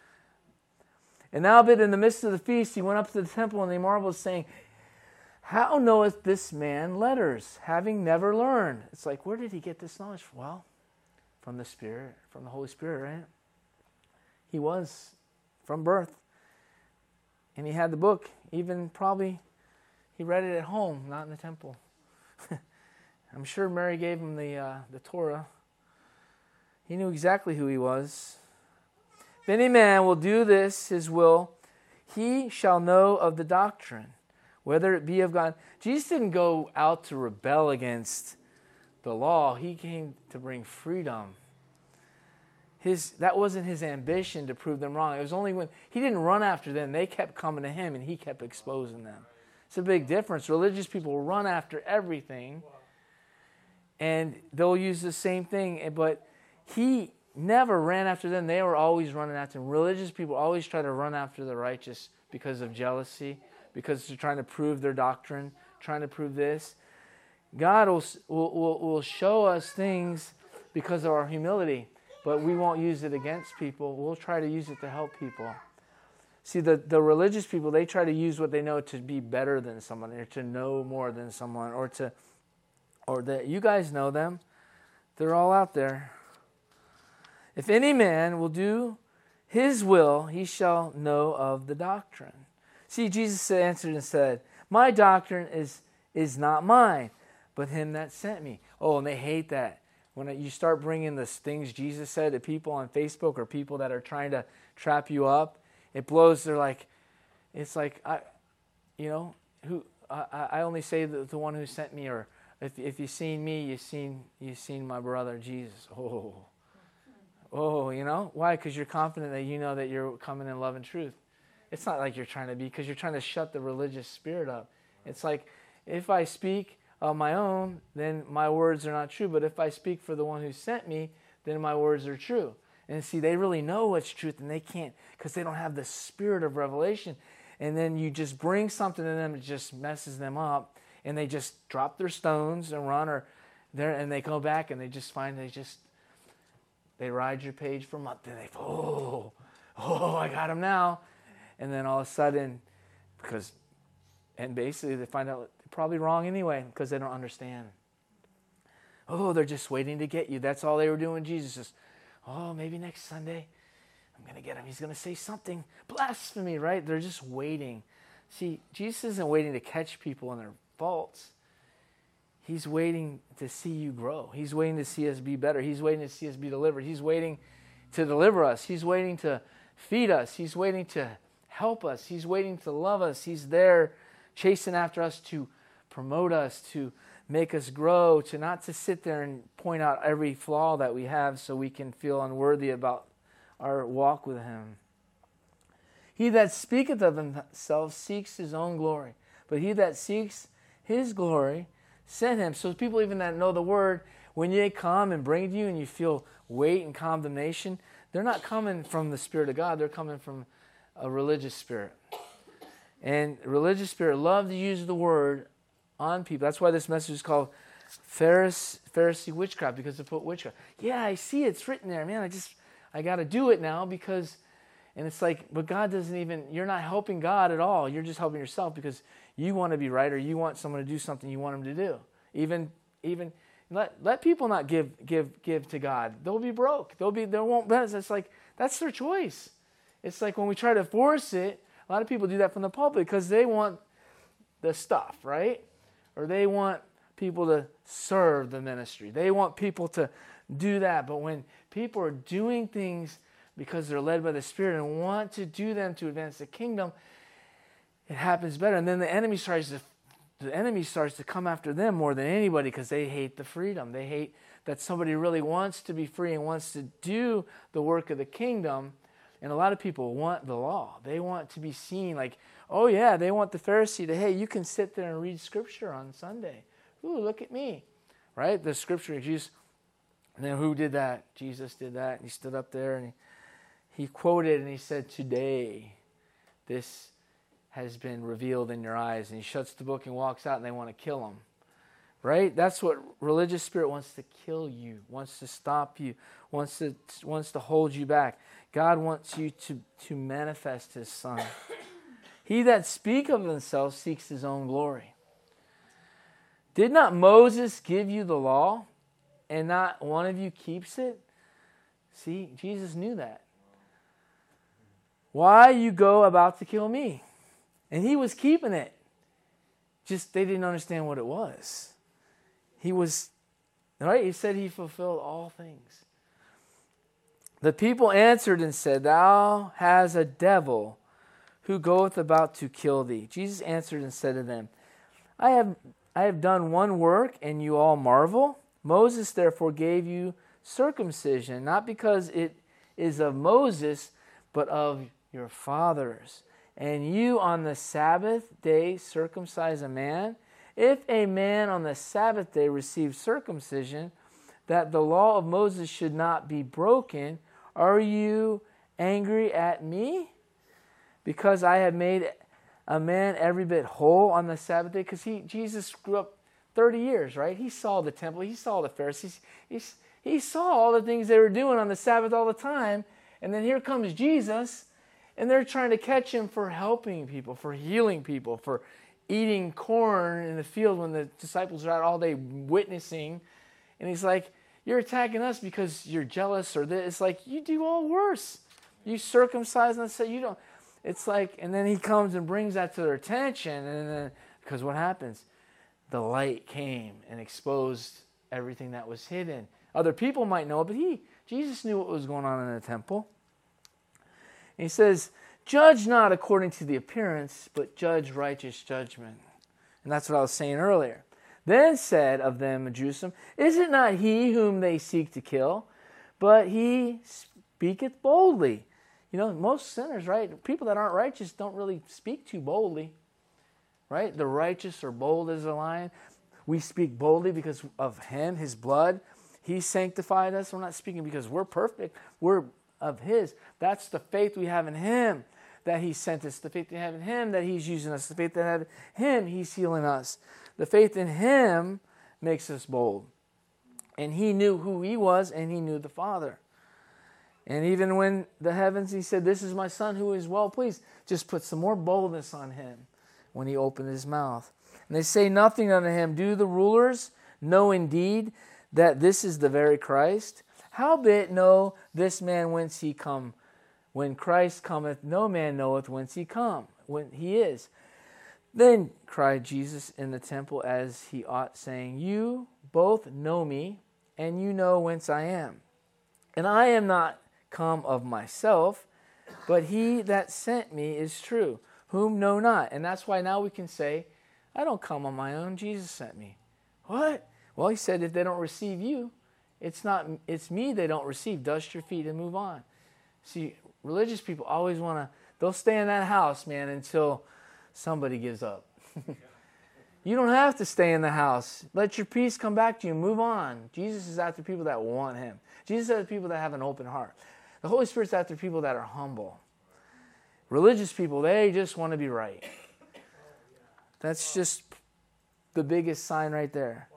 And now, but in the midst of the feast, he went up to the temple and they marveled, saying, how knoweth this man letters, having never learned? It's like, where did he get this knowledge from? Well, from the Spirit, from the Holy Spirit, right? He was from birth. And he had the book, even probably he read it at home, not in the temple. I'm sure Mary gave him the uh, the Torah. He knew exactly who he was. If any man will do this, his will, he shall know of the doctrine, whether it be of God. Jesus didn't go out to rebel against the law. He came to bring freedom. His, that wasn't his ambition to prove them wrong. It was only when he didn't run after them. They kept coming to him and he kept exposing them. It's a big difference. Religious people run after everything and they'll use the same thing. But he never ran after them. They were always running after him. Religious people always try to run after the righteous because of jealousy, because they're trying to prove their doctrine, trying to prove this. God will, will, will show us things because of our humility. But we won't use it against people. We'll try to use it to help people. See, the, the religious people, they try to use what they know to be better than someone, or to know more than someone, or to, or that you guys know them. They're all out there. If any man will do his will, he shall know of the doctrine. See, Jesus answered and said, my doctrine is, is not mine, but him that sent me. Oh, and they hate that. When you start bringing the things Jesus said to people on Facebook or people that are trying to trap you up, it blows. They're like, it's like, I, you know, who I, I only say the, the one who sent me, or if if you've seen me, you've seen you've seen my brother Jesus. Oh, oh, you know why? Because you're confident that you know that you're coming in love and truth. It's not like you're trying to be, because you're trying to shut the religious spirit up. It's like, if I speak on my own, then my words are not true. But if I speak for the one who sent me, then my words are true. And see, they really know what's truth, and they can't, because they don't have the spirit of revelation. And then you just bring something to them that just messes them up, and they just drop their stones and run, or there, and they go back and they just find they just they ride your page for a month, and they oh oh I got them now, and then all of a sudden, because and basically they find out probably wrong anyway, because they don't understand. Oh, they're just waiting to get you. That's all they were doing. Jesus is, oh, maybe next Sunday I'm going to get him. He's going to say something blasphemy, right? They're just waiting. See, Jesus isn't waiting to catch people in their faults. He's waiting to see you grow. He's waiting to see us be better. He's waiting to see us be delivered. He's waiting to deliver us. He's waiting to feed us. He's waiting to help us. He's waiting to love us. He's there chasing after us to promote us, to make us grow, to not to sit there and point out every flaw that we have so we can feel unworthy about our walk with him. He that speaketh of himself seeks his own glory, but he that seeks his glory sent him. So people even that know the word, when they come and bring to you and you feel weight and condemnation, they're not coming from the Spirit of God. They're coming from a religious spirit. And religious spirit love to use the word on people. That's why this message is called Pharisee, Pharisee witchcraft, because they put witchcraft. Yeah, I see it's written there. Man, I just, I got to do it now because, and it's like, but God doesn't even, you're not helping God at all. You're just helping yourself because you want to be right, or you want someone to do something you want them to do. Even, even, let let people not give give give to God. They'll be broke. They'll be, they won't, it's like, that's their choice. It's like when we try to force it, a lot of people do that from the pulpit because they want the stuff, right? Or they want people to serve the ministry. They want people to do that. But when people are doing things because they're led by the Spirit and want to do them to advance the kingdom, it happens better. And then the enemy tries to the enemy starts to come after them more than anybody because they hate the freedom. They hate that somebody really wants to be free and wants to do the work of the kingdom. And a lot of people want the law. They want to be seen like, oh yeah, they want the Pharisee to, hey, you can sit there and read Scripture on Sunday. Ooh, look at me. Right? The Scripture, Jesus, and then who did that? Jesus did that. And he stood up there and he, he quoted and he said, today, this has been revealed in your eyes. And he shuts the book and walks out and they want to kill him. Right? That's what religious spirit wants to kill you, wants to stop you, wants to wants to hold you back. God wants you to, to manifest his Son. He that speak of himself seeks his own glory. Did not Moses give you the law and not one of you keeps it? See, Jesus knew that. Why you go about to kill me? And he was keeping it. Just they didn't understand what it was. He was, right? He said he fulfilled all things. The people answered and said, thou hast a devil who goeth about to kill thee. Jesus answered and said to them, I have I have done one work, and you all marvel. Moses therefore gave you circumcision, not because it is of Moses, but of your fathers. And you on the Sabbath day circumcise a man. If a man on the Sabbath day receives circumcision, that the law of Moses should not be broken, are you angry at me? Because I have made a man every bit whole on the Sabbath day? Because he Jesus grew up thirty years, right? He saw the temple. He saw the Pharisees. He, he saw all the things they were doing on the Sabbath all the time. And then here comes Jesus, and they're trying to catch him for helping people, for healing people, for eating corn in the field when the disciples are out all day witnessing. And he's like, you're attacking us because you're jealous or this. It's like, you do all worse. You circumcise and say you don't. It's like, and then he comes and brings that to their attention. And then, because what happens? The light came and exposed everything that was hidden. Other people might know it, but he, Jesus knew what was going on in the temple. And he says, judge not according to the appearance, but judge righteous judgment. And that's what I was saying earlier. Then said of them Jerusalem, is it not he whom they seek to kill? But he speaketh boldly. You know, most sinners, right? People that aren't righteous don't really speak too boldly. Right? The righteous are bold as a lion. We speak boldly because of him, his blood. He sanctified us. We're not speaking because we're perfect. We're of his. That's the faith we have in him, that he sent us. The faith we have in him, that he's using us. The faith that we have in him, he's healing us. The faith in him makes us bold. And he knew who he was, and he knew the Father. And even when the heavens, he said, this is my Son who is well pleased, just put some more boldness on him when he opened his mouth. And they say nothing unto him, do the rulers know indeed that this is the very Christ? Howbeit know this man whence he come? When Christ cometh, no man knoweth whence he come, when he is. Then cried Jesus in the temple as he ought, saying, you both know me, and you know whence I am. And I am not come of myself, but he that sent me is true, whom know not. And that's why now we can say, I don't come on my own, Jesus sent me. What? Well, he said, if they don't receive you, it's not, it's me they don't receive. Dust your feet and move on. See, religious people always want to, they'll stay in that house, man, until somebody gives up. You don't have to stay in the house. Let your peace come back to you. Move on. Jesus is after people that want him. Jesus is after people that have an open heart. The Holy Spirit's after people that are humble. Religious people, they just want to be right. That's just the biggest sign right there.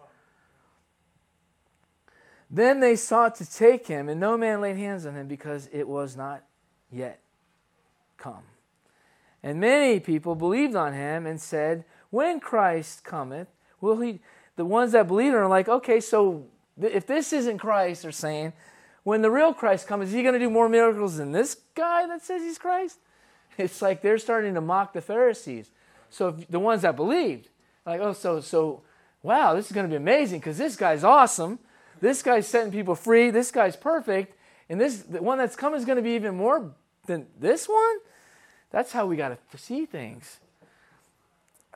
Then they sought to take him, and no man laid hands on him because it was not yet come. And many people believed on him and said, when Christ cometh, will he... The ones that believe are like, okay, so if this isn't Christ, they're saying, when the real Christ comes, is he going to do more miracles than this guy that says he's Christ? It's like they're starting to mock the Pharisees. So if the ones that believed, like, oh, so, so wow, this is going to be amazing because this guy's awesome. This guy's setting people free. This guy's perfect. And this the one that's coming is going to be even more than this one? That's how we got to see things.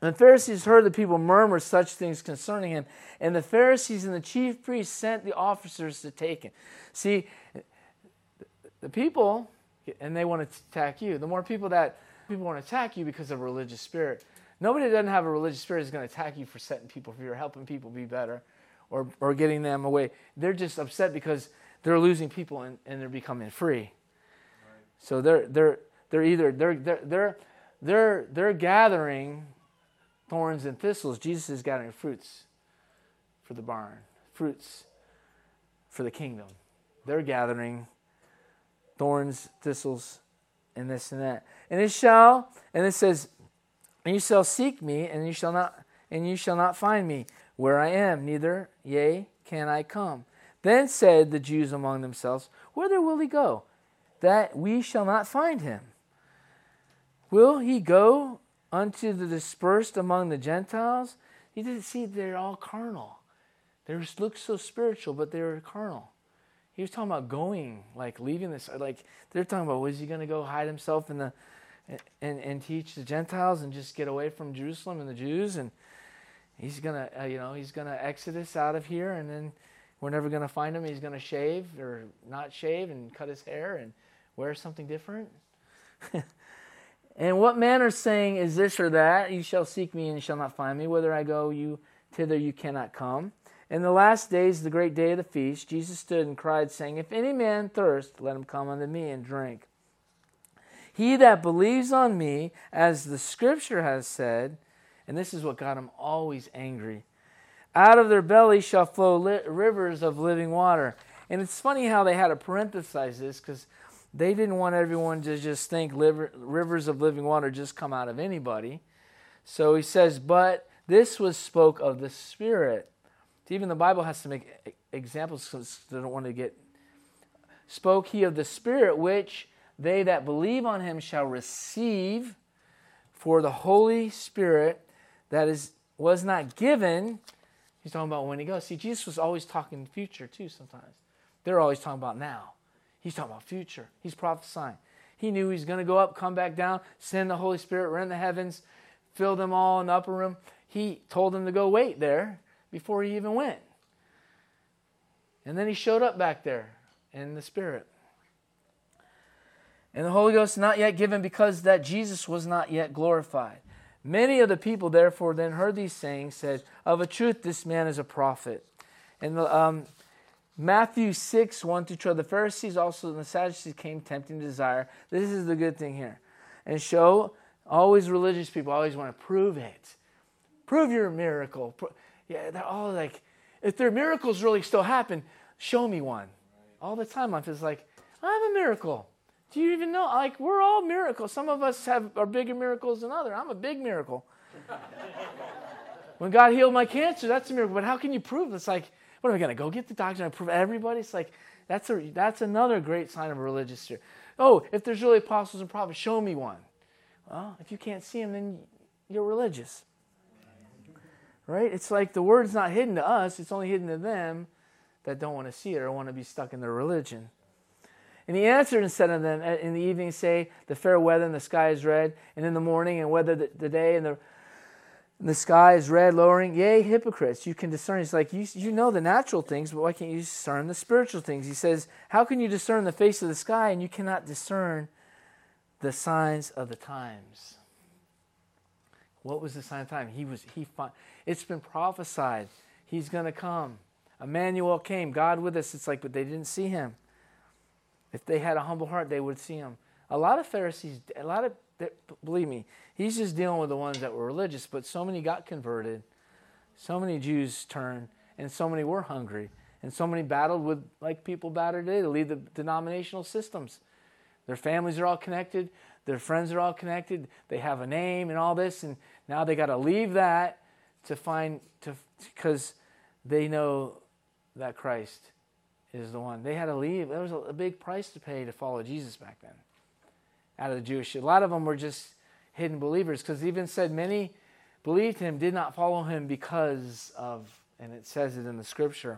And the Pharisees heard the people murmur such things concerning him. And the Pharisees and the chief priests sent the officers to take him. See, the people, and they want to attack you. The more people that people want to attack you because of a religious spirit. Nobody that doesn't have a religious spirit is going to attack you for setting people free or helping people be better or, or getting them away. They're just upset because they're losing people and, and they're becoming free. Right. So they're they're they're either they're they're they're they're, they're gathering thorns and thistles. Jesus is gathering fruits for the barn, fruits for the kingdom. They're gathering thorns, thistles, and this and that. And it shall, and it says, and you shall seek me, and you shall not, and you shall not find me where I am, neither, yea, can I come. Then said the Jews among themselves, whither will he go, that we shall not find him? Will he go unto the dispersed among the Gentiles? You didn't see they're all carnal. They look so spiritual, but they were carnal. He was talking about going, like leaving this, like they're talking about, was he going to go hide himself in the, and, and teach the Gentiles and just get away from Jerusalem and the Jews? And he's going to, uh, you know, he's going to exodus out of here, and then we're never going to find him. He's going to shave or not shave and cut his hair and wear something different. And what manner of saying is this or that? You shall seek me and you shall not find me. Whither I go, you thither you cannot come. In the last days, the great day of the feast, Jesus stood and cried, saying, if any man thirst, let him come unto me and drink. He that believes on me, as the Scripture has said, and this is what got him always angry, out of their belly shall flow li- rivers of living water. And it's funny how they had to parenthesize this, because they didn't want everyone to just think liver, rivers of living water just come out of anybody. So he says, but this was spoke of the Spirit. Even the Bible has to make examples because they don't want to get... Spoke he of the Spirit, which they that believe on him shall receive, for the Holy Spirit that is was not given. He's talking about when he goes. See, Jesus was always talking future too sometimes. They're always talking about now. He's talking about future. He's prophesying. He knew he's going to go up, come back down, send the Holy Spirit, rend the heavens, fill them all in the upper room. He told them to go wait there before he even went. And then he showed up back there in the Spirit. And the Holy Ghost not yet given, because that Jesus was not yet glorified. Many of the people therefore then heard these sayings, said, of a truth this man is a prophet. And the, um, Matthew six, one through twelve, the Pharisees also and the Sadducees came tempting desire. This is the good thing here. And show, always religious people always want to prove it. Prove your miracle. Yeah, they're all like, if their miracles really still happen, show me one. All the time I'm just like, I have a miracle. Do you even know? Like, we're all miracles. Some of us have are bigger miracles than others. I'm a big miracle. When God healed my cancer, that's a miracle. But how can you prove it? It's like, what am I going to go get the doctor and prove everybody? It's like, that's a that's another great sign of a religious spirit. Oh, if there's really apostles and prophets, show me one. Well, if you can't see them, then you're religious. Right? It's like the word's not hidden to us. It's only hidden to them that don't want to see it or want to be stuck in their religion. And he answered and said unto them, in the evening say, the fair weather and the sky is red, and in the morning and whether the, the day and the and the sky is red, lowering. Yea, hypocrites, you can discern. He's like, you, you know the natural things, but why can't you discern the spiritual things? He says, how can you discern the face of the sky and you cannot discern the signs of the times? What was the sign of the time? He was. He. It's been prophesied. He's going to come. Emmanuel came. God with us. It's like, but they didn't see him. If they had a humble heart, they would see him. A lot of Pharisees, a lot of, believe me, he's just dealing with the ones that were religious, but so many got converted. So many Jews turned, and so many were hungry. And so many battled with, like people battle today, to leave the denominational systems. Their families are all connected. Their friends are all connected. They have a name and all this, and now they got to leave that to find, to because they know that Christ is the one. They had to leave. There was a, a big price to pay to follow Jesus back then. Out of the Jewish, a lot of them were just hidden believers, because it even said many believed him, did not follow him because of, and it says it in the Scripture.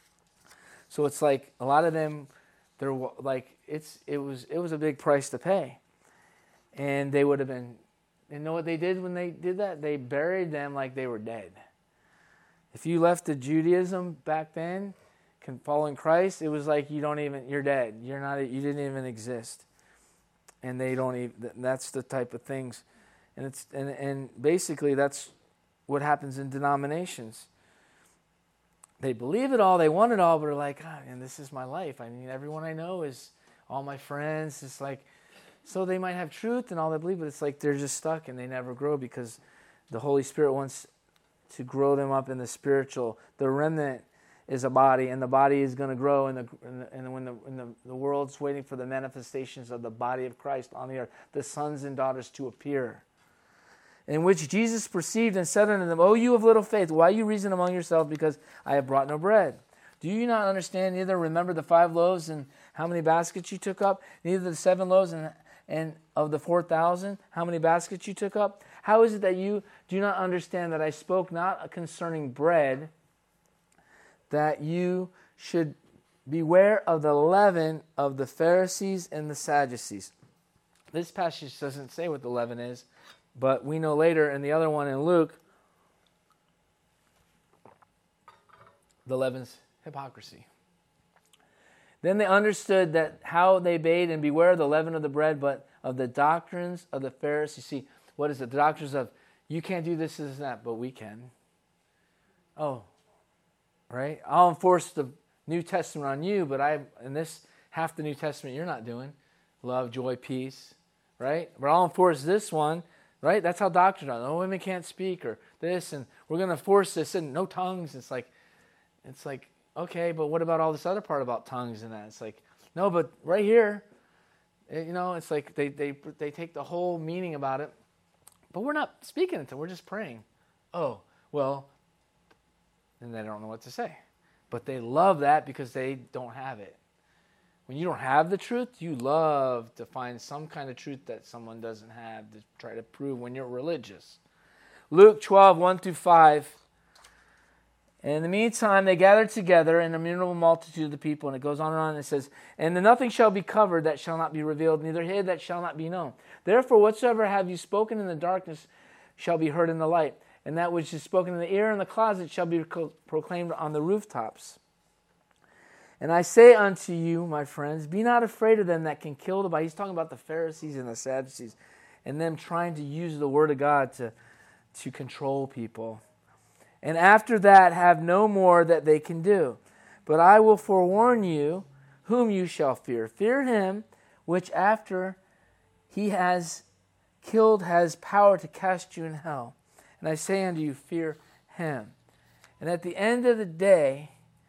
So it's like a lot of them, they're like it's it was it was a big price to pay, and they would have been you know what they did when they did that? They buried them like they were dead. If you left the Judaism back then, following Christ, it was like you don't even, you're dead. You're not, you didn't even exist. And they don't even, that's the type of things. And it's and, and basically that's what happens in denominations. They believe it all, they want it all, but they're like, ah, and this is my life. I mean, everyone I know is all my friends. It's like, so they might have truth and all they believe, but it's like they're just stuck and they never grow because the Holy Spirit wants to grow them up in the spiritual. The remnant is a body, and the body is going to grow, and the, and when, the, when the, the world's waiting for the manifestations of the body of Christ on the earth, the sons and daughters to appear. In which Jesus perceived and said unto them, O you of little faith, why you reason among yourselves, because I have brought no bread? Do you not understand, neither remember the five loaves and how many baskets you took up, neither the seven loaves and, and of the four thousand, how many baskets you took up? How is it that you do not understand that I spoke not concerning bread, that you should beware of the leaven of the Pharisees and the Sadducees? This passage doesn't say what the leaven is, but we know later in the other one in Luke, the leaven's hypocrisy. Then they understood that how they bade, and beware of the leaven of the bread, but of the doctrines of the Pharisees. See, what is it? The doctrines of, you can't do this, this, and that, but we can. Oh, right? I'll enforce the New Testament on you, but I, in this, half the New Testament you're not doing. Love, joy, peace, right? But I'll enforce this one, right? That's how doctrine are. Oh, women can't speak, or this, and we're going to force this, and no tongues. It's like, it's like, okay, but what about all this other part about tongues and that? It's like, no, but right here, you know, it's like they they they take the whole meaning about it, but we're not speaking it, we're just praying. Oh, well, then they don't know what to say. But they love that because they don't have it. When you don't have the truth, you love to find some kind of truth that someone doesn't have to try to prove when you're religious. Luke twelve, one through five. And in the meantime, they gathered together an innumerable multitude of the people. And it goes on and on. And it says, and nothing shall be covered that shall not be revealed, neither hid that shall not be known. Therefore, whatsoever have you spoken in the darkness shall be heard in the light. And that which is spoken in the ear in the closet shall be proclaimed on the rooftops. And I say unto you, my friends, be not afraid of them that can kill the body. He's talking about the Pharisees and the Sadducees and them trying to use the word of God to, to control people. And after that have no more that they can do. But I will forewarn you whom you shall fear. Fear him which after he has killed has power to cast you in hell. And I say unto you, fear him. And at the end of the day,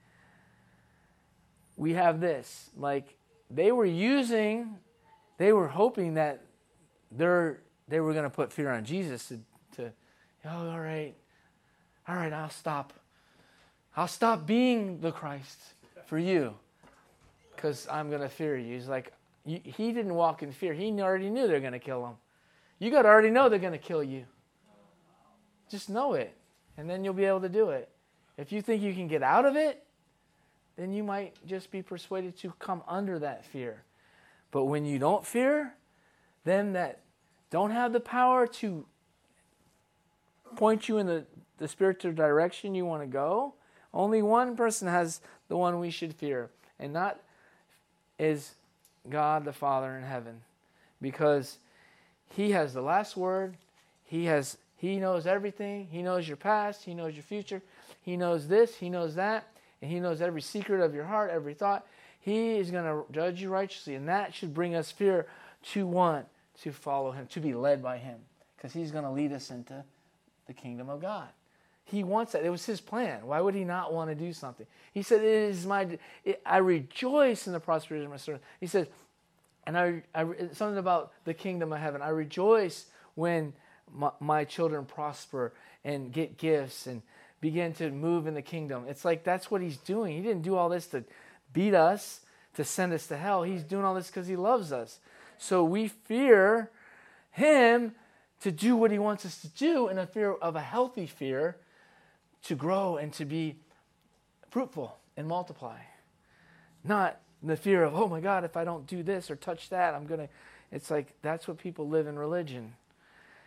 we have this. Like, they were using, they were hoping that they're, they were going to put fear on Jesus to, to, oh, all right, all right, I'll stop. I'll stop being the Christ for you because I'm going to fear you. He's like, he didn't walk in fear. He already knew they're going to kill him. You got to already know they're going to kill you. Just know it, and then you'll be able to do it. If you think you can get out of it, then you might just be persuaded to come under that fear. But when you don't fear, them that don't have the power to point you in the, the spiritual direction you want to go, only one person has the one we should fear, and that is God the Father in heaven, because he has the last word. He has he knows everything. He knows your past. He knows your future. He knows this. He knows that. And he knows every secret of your heart, every thought. He is going to judge you righteously, and that should bring us fear to want to follow him, to be led by him, because he's going to lead us into the kingdom of God. He wants that. It was his plan. Why would he not want to do something? He said, "It is my. It, I rejoice in the prosperity of my servant." He says, and I, I something about the kingdom of heaven. I rejoice when my, my children prosper and get gifts and begin to move in the kingdom. It's like that's what he's doing. He didn't do all this to beat us, to send us to hell. He's doing all this because he loves us. So we fear him to do what he wants us to do, in a fear of a healthy fear, to grow and to be fruitful and multiply. Not the fear of, oh my God, if I don't do this or touch that, I'm going to... It's like that's what people live in religion.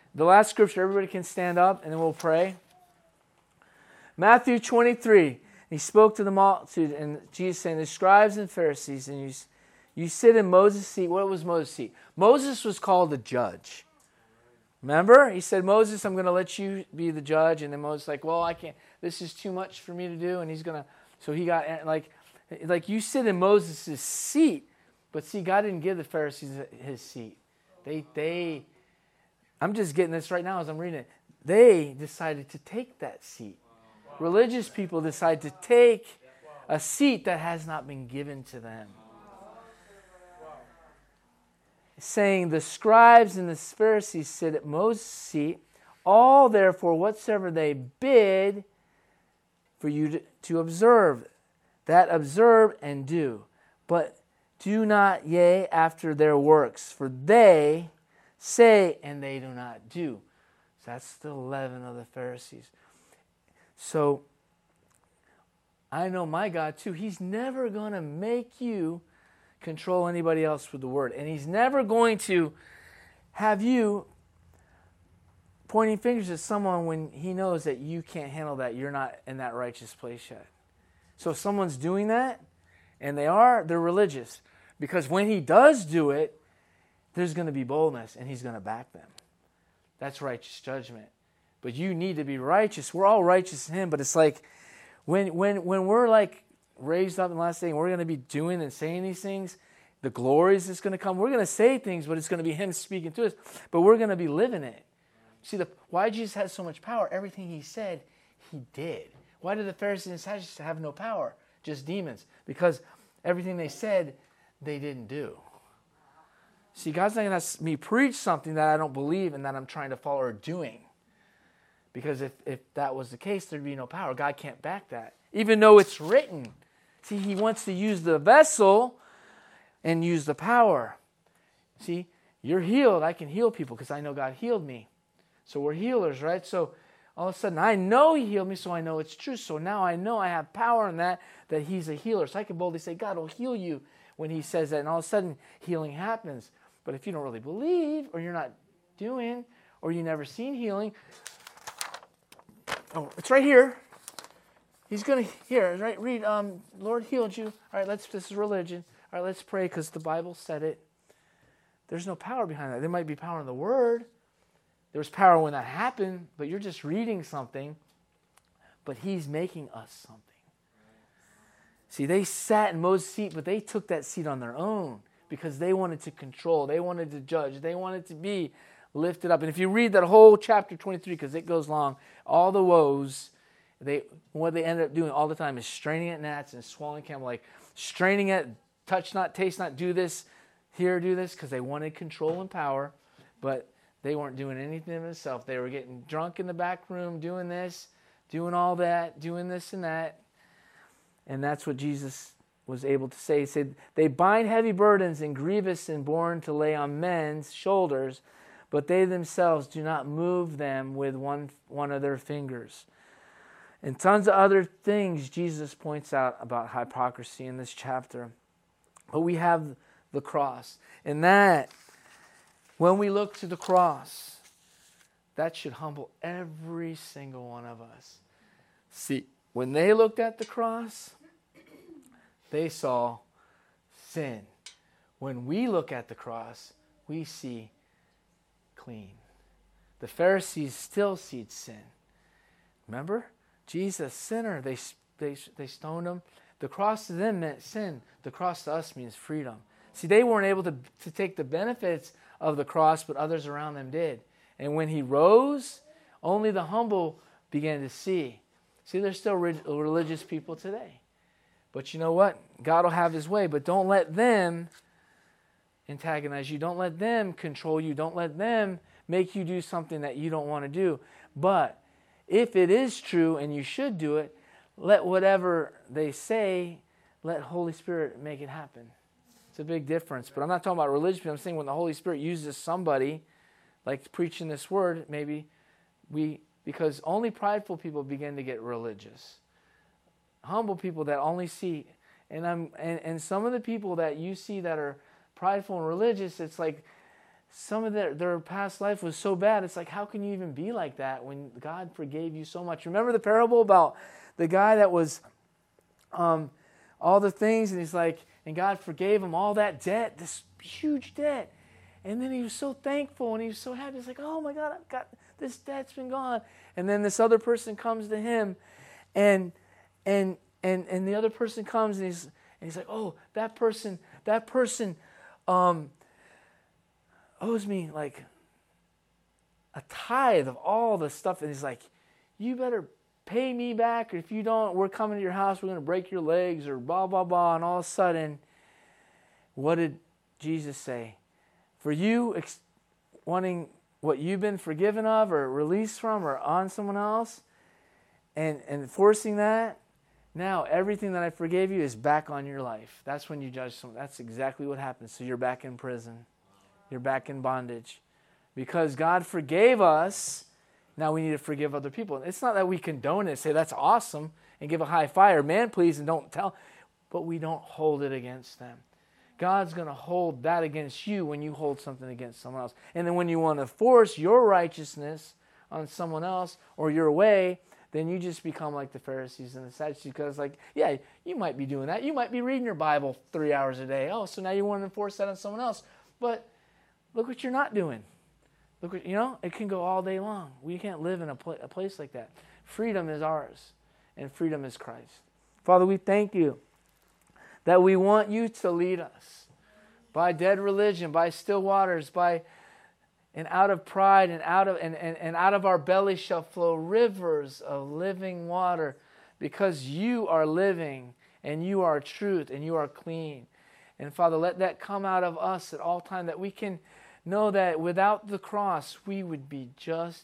The last scripture, everybody can stand up and then we'll pray. Matthew twenty-three. He spoke to the multitude, and Jesus saying, the scribes and Pharisees, and you, you sit in Moses' seat. What was Moses' seat? Moses was called the judge. Remember? He said, Moses, I'm going to let you be the judge. And then Moses like, well, I can't. This is too much for me to do. And he's going to, so he got, like, like you sit in Moses' seat. But see, God didn't give the Pharisees his seat. They, they, I'm just getting this right now as I'm reading it. They decided to take that seat. Religious people decide to take a seat that has not been given to them. Saying, the scribes and the Pharisees sit at Moses' seat, all therefore whatsoever they bid for you to, to observe, that observe and do. But do not yea after their works, for they say and they do not do. So that's the leaven of the Pharisees. So, I know my God too. He's never going to make you control anybody else with the word. And He's never going to have you pointing fingers at someone when He knows that you can't handle that. You're not in that righteous place yet. So if someone's doing that, and they are, they're religious. Because when He does do it, there's going to be boldness, and He's going to back them. That's righteous judgment. But you need to be righteous. We're all righteous in Him, but it's like when when when we're like raised up in the last day and we're going to be doing and saying these things, the glories that's going to come. We're going to say things, but it's going to be Him speaking to us. But we're going to be living it. See, the, why Jesus had so much power? Everything He said, He did. Why did the Pharisees and Sadducees have no power? Just demons. Because everything they said, they didn't do. See, God's not going to have me preach something that I don't believe and that I'm trying to follow or doing. Because if, if that was the case, there'd be no power. God can't back that. Even though it's written. See, He wants to use the vessel and use the power. See, you're healed. I can heal people because I know God healed me. So we're healers, right? So all of a sudden, I know He healed me, so I know it's true. So now I know I have power in that, that He's a healer. So I can boldly say, God will heal you when He says that. And all of a sudden, healing happens. But if you don't really believe, or you're not doing, or you've never seen healing, oh, it's right here. He's going to, here, right, read, um, Lord healed you. All right, let's, this is religion. All right, let's pray because the Bible said it. There's no power behind that. There might be power in the Word. There was power when that happened, but you're just reading something. But He's making us something. See, they sat in Moses' seat, but they took that seat on their own because they wanted to control. They wanted to judge. They wanted to be lifted up. And if you read that whole chapter twenty-three, because it goes long, all the woes, they what they ended up doing all the time is straining at gnats and swallowing camel, like straining at touch not, taste not, do this, here, do this, because they wanted control and power, but they weren't doing anything of themselves. They were getting drunk in the back room, doing this, doing all that, doing this and that. And that's what Jesus was able to say. He said, they bind heavy burdens and grievous and borne to lay on men's shoulders, but they themselves do not move them with one, one of their fingers. And tons of other things Jesus points out about hypocrisy in this chapter. But we have the cross. And that, when we look to the cross, that should humble every single one of us. See, when they looked at the cross, they saw sin. When we look at the cross, we see clean. The Pharisees still see sin. Remember? Jesus, sinner, they, they, they stoned him. The cross to them meant sin. The cross to us means freedom. See, they weren't able to, to take the benefits of the cross, but others around them did. And when He rose, only the humble began to see. See, there's still re- religious people today. But you know what? God will have His way, but don't let them antagonize you. Don't let them control you. Don't let them make you do something that you don't want to do. But if it is true and you should do it, let whatever they say, let Holy Spirit make it happen. It's a big difference. But I'm not talking about religion. I'm saying when the Holy Spirit uses somebody, like preaching this word, maybe we, because only prideful people begin to get religious. Humble people that only see, and I'm and, and some of the people that you see that are prideful and religious, it's like some of their, their past life was so bad. It's like, how can you even be like that when God forgave you so much? Remember the parable about the guy that was um, all the things, and he's like, and God forgave him all that debt, this huge debt. And then he was so thankful and he was so happy. He's like, oh my God, I've got this debt's been gone. And then this other person comes to him, and and and and the other person comes and he's and he's like, oh, that person, that person um, owes me like a tithe of all the stuff. And he's like, you better pay me back, or if you don't, we're coming to your house, we're going to break your legs, or blah, blah, blah. And all of a sudden, what did Jesus say? For you ex- wanting what you've been forgiven of or released from or on someone else and, and forcing that, now everything that I forgave you is back on your life. That's when you judge someone. That's exactly what happens. So you're back in prison. You're back in bondage. Because God forgave us, now we need to forgive other people. It's not that we condone it, say that's awesome, and give a high five, man, please, and don't tell. But we don't hold it against them. God's going to hold that against you when you hold something against someone else. And then when you want to force your righteousness on someone else or your way, then you just become like the Pharisees and the Sadducees. Because like, yeah, you might be doing that. You might be reading your Bible three hours a day. Oh, so now you want to enforce that on someone else. But look what you're not doing. Look what, you know, it can go all day long. We can't live in a, pl- a place like that. Freedom is ours, and freedom is Christ. Father, we thank you that we want you to lead us by dead religion, by still waters, by and out of pride and out of and, and, and out of our belly shall flow rivers of living water, because you are living and you are truth and you are clean. And Father, let that come out of us at all time, that we can know that without the cross we would be just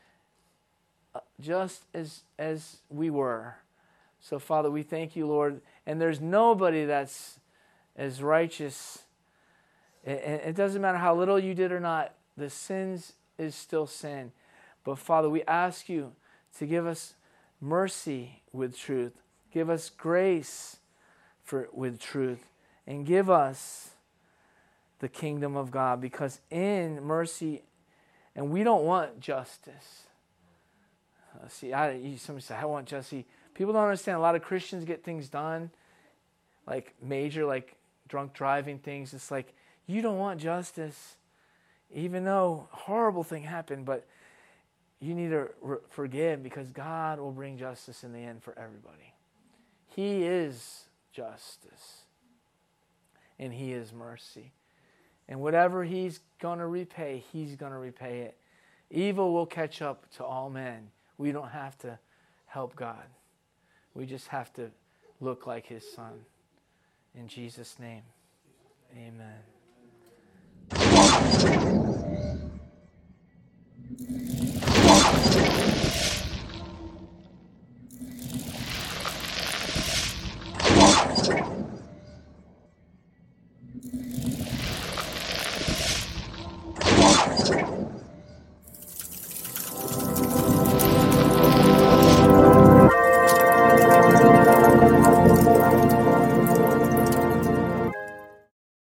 just as as we were. So Father, we thank you, Lord. And there's nobody that's as righteous. It, it doesn't matter how little you did or not. The sins is still sin. But Father, we ask you to give us mercy with truth. Give us grace for with truth. And give us the kingdom of God. Because in mercy, and we don't want justice. Uh, see, I, you, somebody said, I want justice. People don't understand. A lot of Christians get things done, like major, like drunk driving things. It's like, you don't want justice, even though a horrible thing happened, but you need to re- forgive, because God will bring justice in the end for everybody. He is justice, and He is mercy. And whatever He's going to repay, He's going to repay it. Evil will catch up to all men. We don't have to help God. We just have to look like His Son. In Jesus' name, amen.